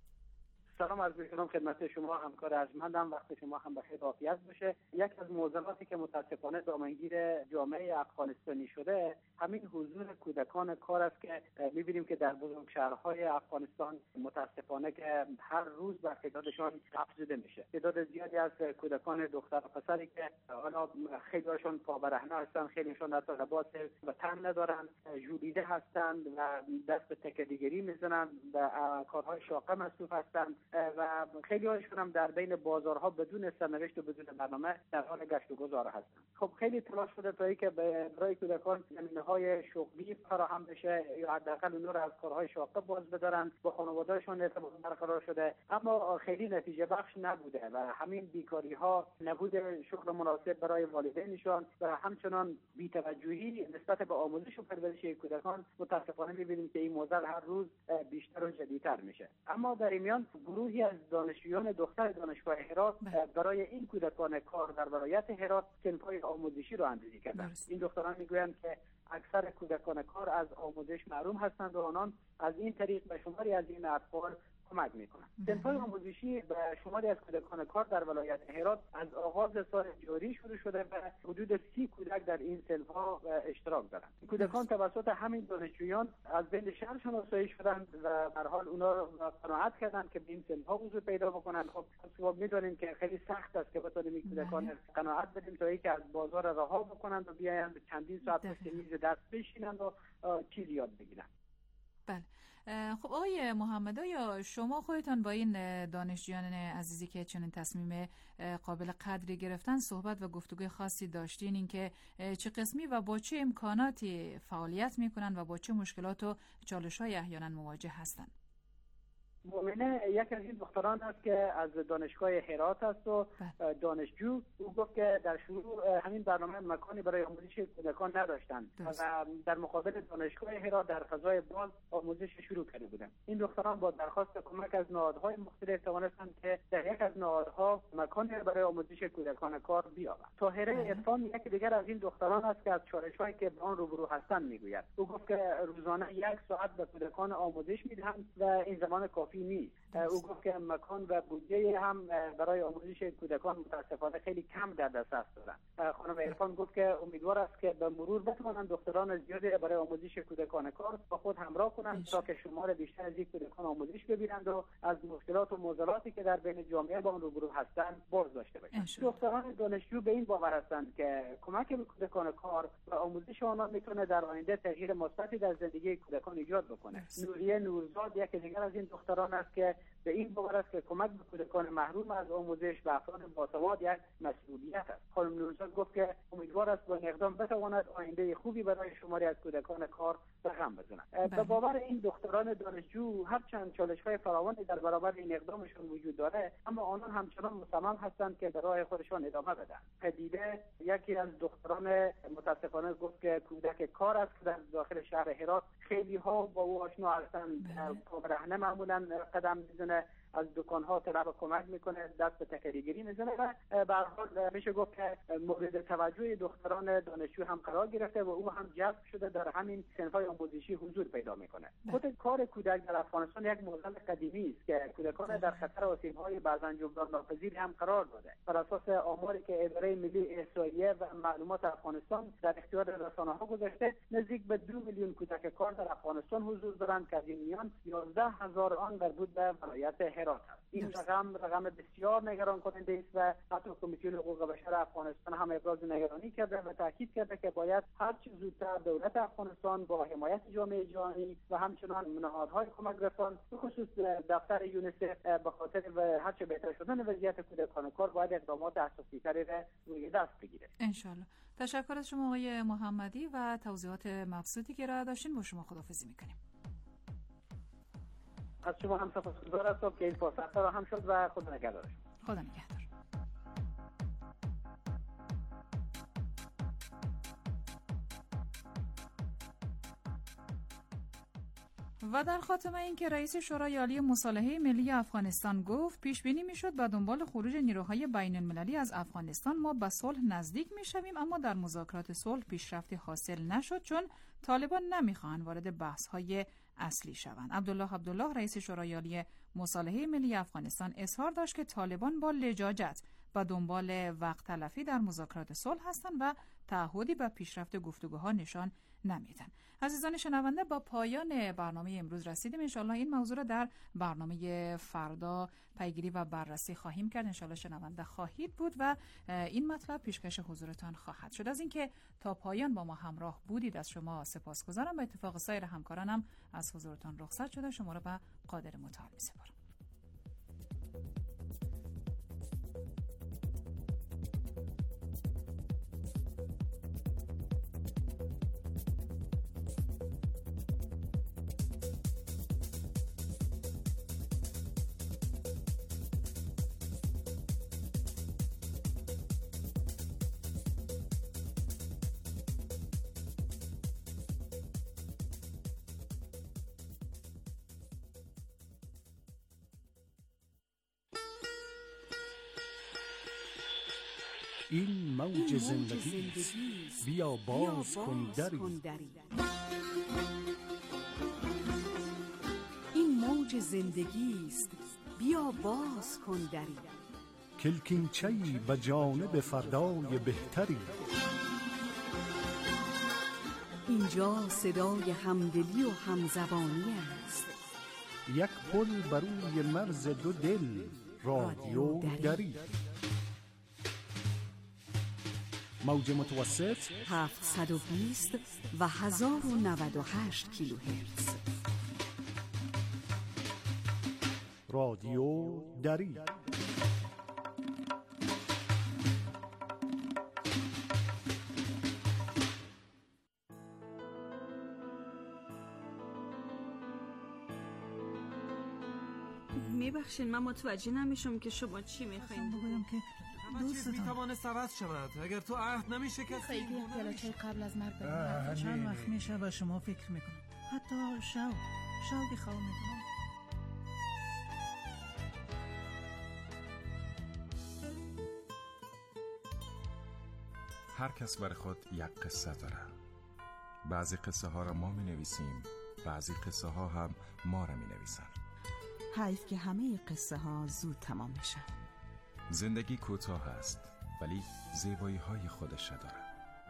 سلام عرض می‌کنم خدمت شما همکار ارجمندم، وقت شما هم بخیر و عافیت باشه. یک از معضلاتی که متاسفانه دامنگیر جامعه افغانستانی شده همین حضور کودکان کار است که می‌بینیم که در بزرگ شهرهای افغانستان متاسفانه که هر روز بر تعدادشان افزوده میشه. تعداد زیادی از کودکان دختر و پسری که حالا خیلی‌هاشون پابرهنه هستن، خیلی‌هاشون حتی لباس وطن ندارن، ژولیده هستند و دست به تکدیگری میزنن و کارهای شاقه مصروف هستند و خیلی هاشون هم در بین بازارها بدون سرنوشت و بدون برنامه در حال گشت و گذار هستند. خب خیلی تلاش شده تا اینکه برای کودکان زمینه‌های شغلی فراهم بشه یا حداقل اونها رو از کارهای شاقه باز بدارن، با خانواده‌شون ارتباط برقرار شده، اما خیلی نتیجه بخش نبوده و همین بیکاری‌ها، نبود شغل مناسب برای والدینشان و همچنان بی‌توجهی نسبت به آموزش و پرورش کودکان متأسفانه می‌بینیم که این موضوع هر روز بیشتر و جدی‌تر میشه. اما در این میان گروهی از دانشجویان دختر دانشگاه هرات برای این کودکان کار در ولایت هرات صنف‌های آموزشی رو اندازی کردند. این دختران میگویند که اکثر کودکان کار از آموزش محروم هستند و آنان از این طریق به شماری از این اطفال کمک میکنند. صنف‌های آموزشی به شماری از کودکان کار در ولایت هرات از آغاز سال جاری شروع شده و حدود سی کودک در این صنف‌ها اشتراک دارند. کودکان توسط همین دانشجویان از بین شهر شناسایی شدند و به هر حال اونا رو قناعت کردند که به این صنف‌ها حضور پیدا بکنند. خب ما می‌دونیم که خیلی سخت است که بتونیم این کودکان قناعت بدیم تا اینکه از بازار رها بکنند و بیایند چندین ساعت پشت میز درس بشینند و چیزی یاد بگیرند. بله. خب آقای محمد، یا شما خودتان با این دانشجویان عزیزی که چنین تصمیم قابل قدری گرفتن صحبت و گفتگوی خاصی داشتین، اینکه چه قسمی و با چه امکاناتی فعالیت میکنن و با چه مشکلات و چالش‌های احیانا مواجه هستند؟ مؤمنه یک از این دختران است که از دانشگاه هرات است و دانشجو. او گفت که در شروع همین برنامه مکانی برای آموزش کودکان نداشتند و در مقابل دانشگاه هرات در فضای باز آموزش شروع کرده بودند. این دختران با درخواست کمک از نهادهای مختلف توانستند که در یک از نهادها مکانی برای آموزش کودکان کار بیابند. طاهره عرفان یک دیگر از این دختران است که از چالش‌هایی که با آن روبرو هستند میگوید. او گفت که روزانه یک ساعت به کودکان آموزش میدهند و این زمان کافی نیست. او گفت که مکان و بودجه هم برای آموزش کودکان متاسفانه خیلی کم در دسترس دارند. خانم عرفان گفت که امیدوار است که به مرور بتوانند دختران زیادی برای آموزش کودکان کار با خود همراه کنند تا که شمار بیشتر از این کودکان آموزش ببینند و از مشکلات و معضلاتی که در بین جامعه با آن روبرو هستند باز داشته باشند. دختران دانشجو به این باور هستند که کمک به کودکان کار و آموزش آنها میتونه در آینده تغییر مثبتی در زندگی کودکان ایجاد بکنه. نوریه نورزاد یک دیگر از این دختران است که به این باور است که کمک به کودکان محروم از آموزش و افراد باسواد یک مسئولیت است. خانم نورزاد گفت که امیدوار است با این اقدام بتواند آینده خوبی برای شماری از کودکان کار رقم بزند. به باور این دختران دانشجو هرچند چالش‌های فراوانی در برابر این اقدامشون وجود داره، اما آنان همچنان مصمم هستند که به راه خودشان ادامه بدن. پدیده یکی از دختران متاسفانه گفت که کودک کار است که در داخل شهر هرات خیلی ها با او آشنا هستند. برهنه معمولا قدم میزنه، از دکان‌ها طلب کمک میکنه، دست به تکدیگری میزنه و به هر حال میشه گفت که مورد توجه دختران دانشجو هم قرار گرفته و او هم جذب شده در همین صنف‌های آموزشی حضور پیدا میکنه. خود کار کودک در افغانستان یک موضوع قدیمی است که کودکان در خطر آسیب‌های بعضاً جبران ناپذیر هم قرار داده. بر اساس آماری که اداره ملی احصاییه و معلومات افغانستان در اختیار رسانه‌ها گذاشته، نزدیک به دو میلیون کودک کار در افغانستان حضور دارند که از این میان یازده هزار آن مربوط به ولایت هرات است. این رقم رقم بسیار نگران کننده است و حتی کمیسیون حقوق بشر افغانستان هم ابراز نگرانی کرده و تاکید کرده که باید هر چه زودتر دولت افغانستان با حمایت جامعه جهانی و همچنان نهادهای کمک رسان به خصوص دفتر یونیسف به خاطر هر چه بهتر شدن وضعیت کودکان کار باید اقدامات اساسی‌تری را روی دست بگیره. ان شاءالله. تشکر از شما آقای محمدی و توضیحات مبسوطی که ارائه داشتین. با شما خداحافظی می‌کنیم. از شما هم سپاسگزار هستم که این فرصت را هم شد و خدا نگهدار. خدا نگهدار. و در خاتمه این که رئیس شورای عالی مصالحه ملی افغانستان گفت پیش بینی میشد با دنبال خروج نیروهای بین المللی از افغانستان ما به صلح نزدیک میشویم، اما در مذاکرات صلح پیشرفتی حاصل نشد چون طالبان نمیخواهند وارد بحث های اصلی شوند. عبدالله عبدالله رئیس شورای عالی مصالحه ملی افغانستان اظهار داشت که طالبان با لجاجت و دنبال وقت تلفی در مذاکرات صلح هستند و تعهدی به پیشرفت گفتگوها نشان نمیدن. عزیزان شنونده، با پایان برنامه امروز رسیدیم. انشالله این موضوع را در برنامه فردا پیگیری و بررسی خواهیم کرد. انشالله شنونده خواهید بود و این مطلب پیشکش حضورتان خواهد شد. از اینکه تا پایان با ما همراه بودید از شما سپاسگزارم. به اتفاق سایر همکارانم از حضورتان رخصت شده. شما را به قادر متعال می‌سپارم. این موج زندگی است، بیا باز کن دری. این موج زندگی است، بیا باز کن دری. کلکینچه‌ای به جانب فردای بهتری. اینجا صدای همدلی و همزبانی است. یک پل بر روی مرز دو دل، رادیو دری. موج متوسط هفتصد و بیست و هزار و نود و هشت کیلوهرتز. رادیو دری. میبخشین من متوجه نمیشم که شما چی میخواین بگویم که دوستتان میتواند عوض شود اگر تو عهد نمیشکستی. خیلی احتیاجی قبل از مرگ برم. چند وقت میشه به شما فکر میکنم، حتی شو شو خواب میکنم. هر کس بر خود یک قصه داره. بعضی قصه ها را ما می نویسیم، بعضی قصه ها هم ما را می نویسن. حیف که همه قصه ها زود تمام میشن. زندگی کوتاه است ولی زیبایی های خودش داره.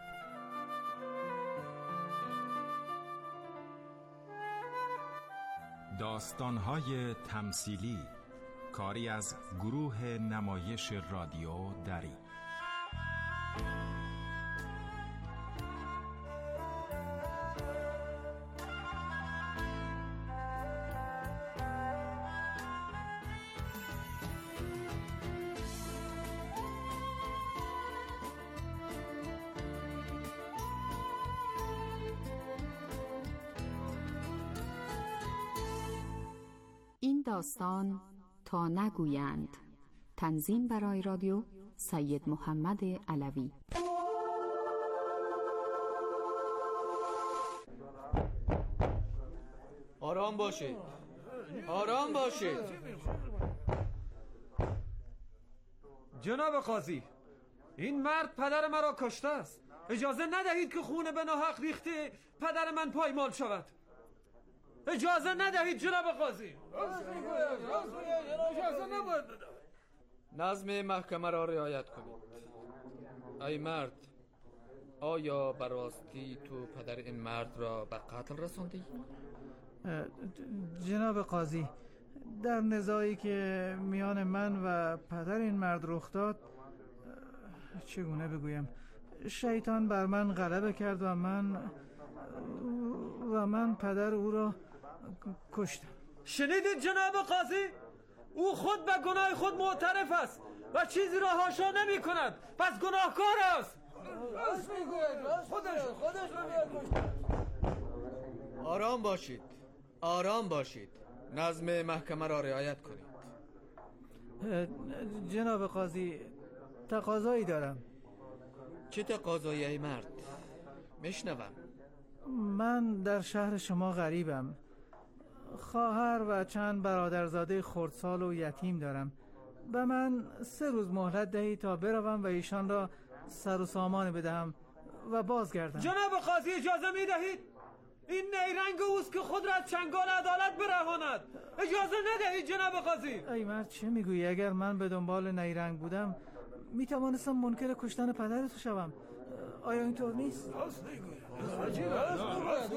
داستان های تمثیلی، کاری از گروه نمایش رادیو دری. داستان تا نگویند. تنظیم برای رادیو سید محمد علوی. آرام باشید، آرام باشید. جناب قاضی، این مرد پدر مرا کشته است. اجازه ندهید که خون به ناحق ریخته پدر من پایمال شود. اجازه ندهید جناب قاضی. اجازه نباید بدم. نظم محکمه را رعایت کنید. ای مرد، آیا براستی تو پدر این مرد را به قتل رساندی؟ جناب قاضی، در نزاعی که میان من و پدر این مرد رخ داد، چگونه بگویم، شیطان بر من غلبه کرد و من و من پدر او را کشتم. شنیدید جناب قاضی؟ او خود به گناه خود معترف است و چیزی را حاشا نمی کند، پس گناهکار است. خودش خودش رو آرام باشید، آرام باشید. نظم محکمه را رعایت کنید. جناب قاضی، تقاضایی دارم. چه تقاضایی ای مرد؟ میشنوم. من در شهر شما غریبم. خواهر و چند برادرزاده خردسال و یتیم دارم و من سه روز مهلت دهید تا بروم و ایشان را سر و سامان بدهم و بازگردم. جناب قاضی اجازه می دهید؟ این نیرنگ اوست که خود را از چنگال عدالت برهاند. اجازه ندهید جناب قاضی. ای مرد چه میگویی؟ اگر من به دنبال نیرنگ بودم میتوانستم منکر کشتن پدرت شوم. آیا اینطور نیست؟ راست میگویی. عجیب است.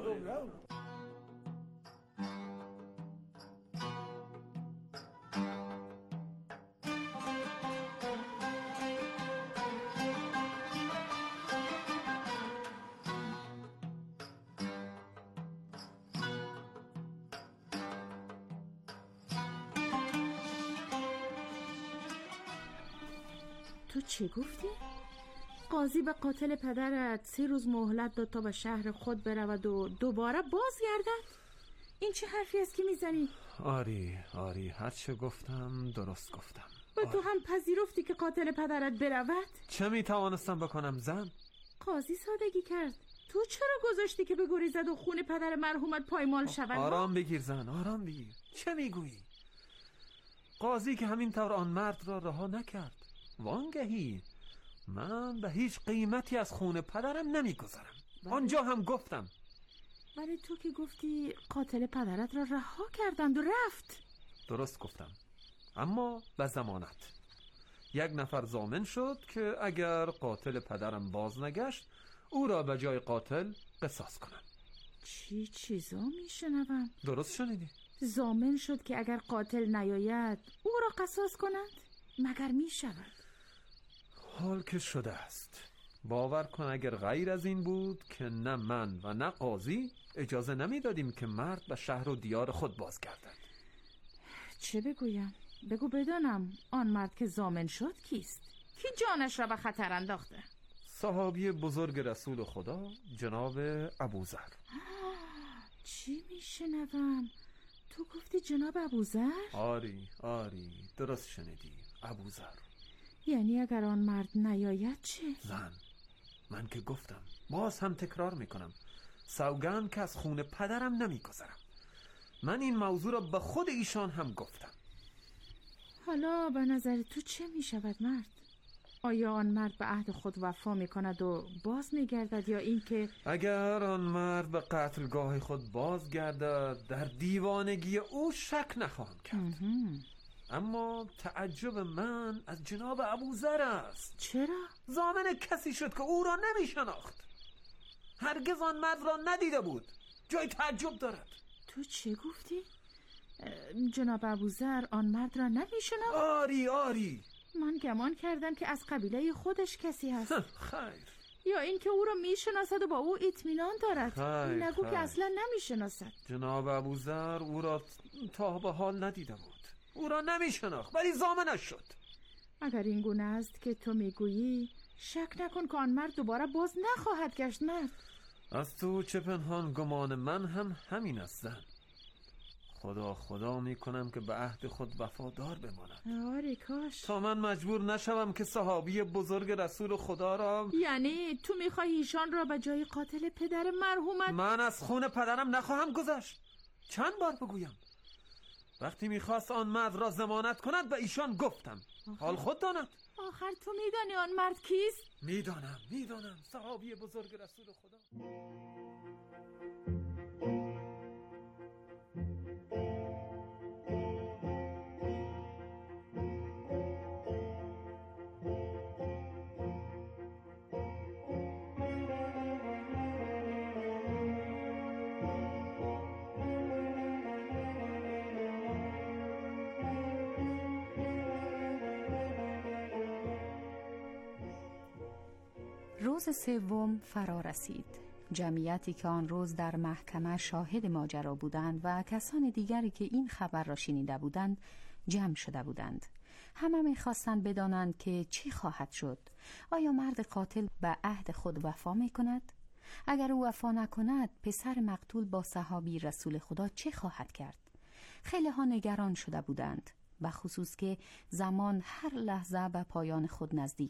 تو چی گفتی؟ قاضی به قاتل پدرت سه روز مهلت داد تا به شهر خود برود و دوباره بازگردد؟ این چه حرفی است که میزنی؟ آری آری هر چه گفتم درست گفتم. و تو هم پذیرفتی که قاتل پدرت برود؟ چه میتوانستم بکنم زن؟ قاضی سادگی کرد. تو چرا گذاشتی که بگریزد و خون پدر مرحومت پایمال شود؟ آرام بگیر زن، آرام بگیر. چه میگویی؟ قاضی که همین طور آن مرد را رها نکرد. وانگهی من به هیچ قیمتی از خون پدرم نمیگذرم. آنجا هم گفتم. ولی تو که گفتی قاتل پدرت را رها کردند و رفت. درست گفتم، اما به ضمانت. یک نفر ضامن شد که اگر قاتل پدرم باز نگشت او را به جای قاتل قصاص کنم. چی چیزا میشنوم؟ درست شنیدی؟ ضامن شد که اگر قاتل نیاید او را قصاص کنند؟ مگر میشود؟ حال که شده است. باور کن اگر غیر از این بود که نه من و نه قاضی اجازه نمیدادیم که مرد به شهر و دیار خود بازگردد. چه بگویم؟ بگو بدانم آن مرد که ضامن شد کیست؟ کی جانش را به خطر انداخته؟ صحابی بزرگ رسول خدا جناب ابوذر. چی میشنوم؟ تو گفتی جناب ابوذر؟ آری آری درست شنیدی، ابوذر. یعنی اگر آن مرد نیاید چه؟ زن، من که گفتم، باز هم تکرار میکنم، سوگند که از خون پدرم نمیگذرم. من این موضوع را به خود ایشان هم گفتم. حالا به نظر تو چه میشود مرد؟ آیا آن مرد به عهد خود وفا میکند و باز میگردد یا اینکه اگر آن مرد به قتلگاه خود باز گردد در دیوانگی او شک نخواهم کرد. اما تعجب من از جناب ابوذر است. چرا؟ ضامن کسی شد که او را نمیشناخت. هرگز آن مرد را ندیده بود. جای تعجب دارد. تو چه گفتی؟ جناب ابوذر آن مرد را نمیشناخت؟ آری آری من گمان کردم که از قبیله خودش کسی هست. خیر. یا اینکه او را میشناسد و با او اطمینان دارد. خیر نگو خیر. که اصلا نمیشناسد. جناب ابوذر او را تا به حال ندیده بود. او را نمیشناخت ولی ضامنش شد. اگر این گونه است که تو میگویی شک نکن که آن مرد دوباره باز نخواهد گشت. مرد از تو چه پنهان، گمان من هم همین است زن. خدا خدا میکنم که به عهد خود وفادار بماند. آره کاش. تا من مجبور نشوم که صحابی بزرگ رسول خدا را. یعنی تو میخوای ایشان را به جای قاتل پدر مرحومت؟ من از خون پدرم نخواهم گذشت. چند بار بگویم؟ وقتی میخواست آن مرد را ضمانت کند به ایشان گفتم. آخر. حال خود داند. آخر تو میدانی آن مرد کیست؟ میدانم میدانم صحابی بزرگ رسول خدا. روز سوم فرا رسید. جمعیتی که آن روز در محکمه شاهد ماجرا بودند و کسان دیگری که این خبر را شنیده بودند جمع شده بودند. همه می‌خواستند بدانند که چی خواهد شد. آیا مرد قاتل به عهد خود وفا می‌کند؟ اگر او وفا نکند، پسر مقتول با صحابی رسول خدا چه خواهد کرد؟ خیلی ها نگران شده بودند، به خصوص که زمان هر لحظه به پایان خود نزدیک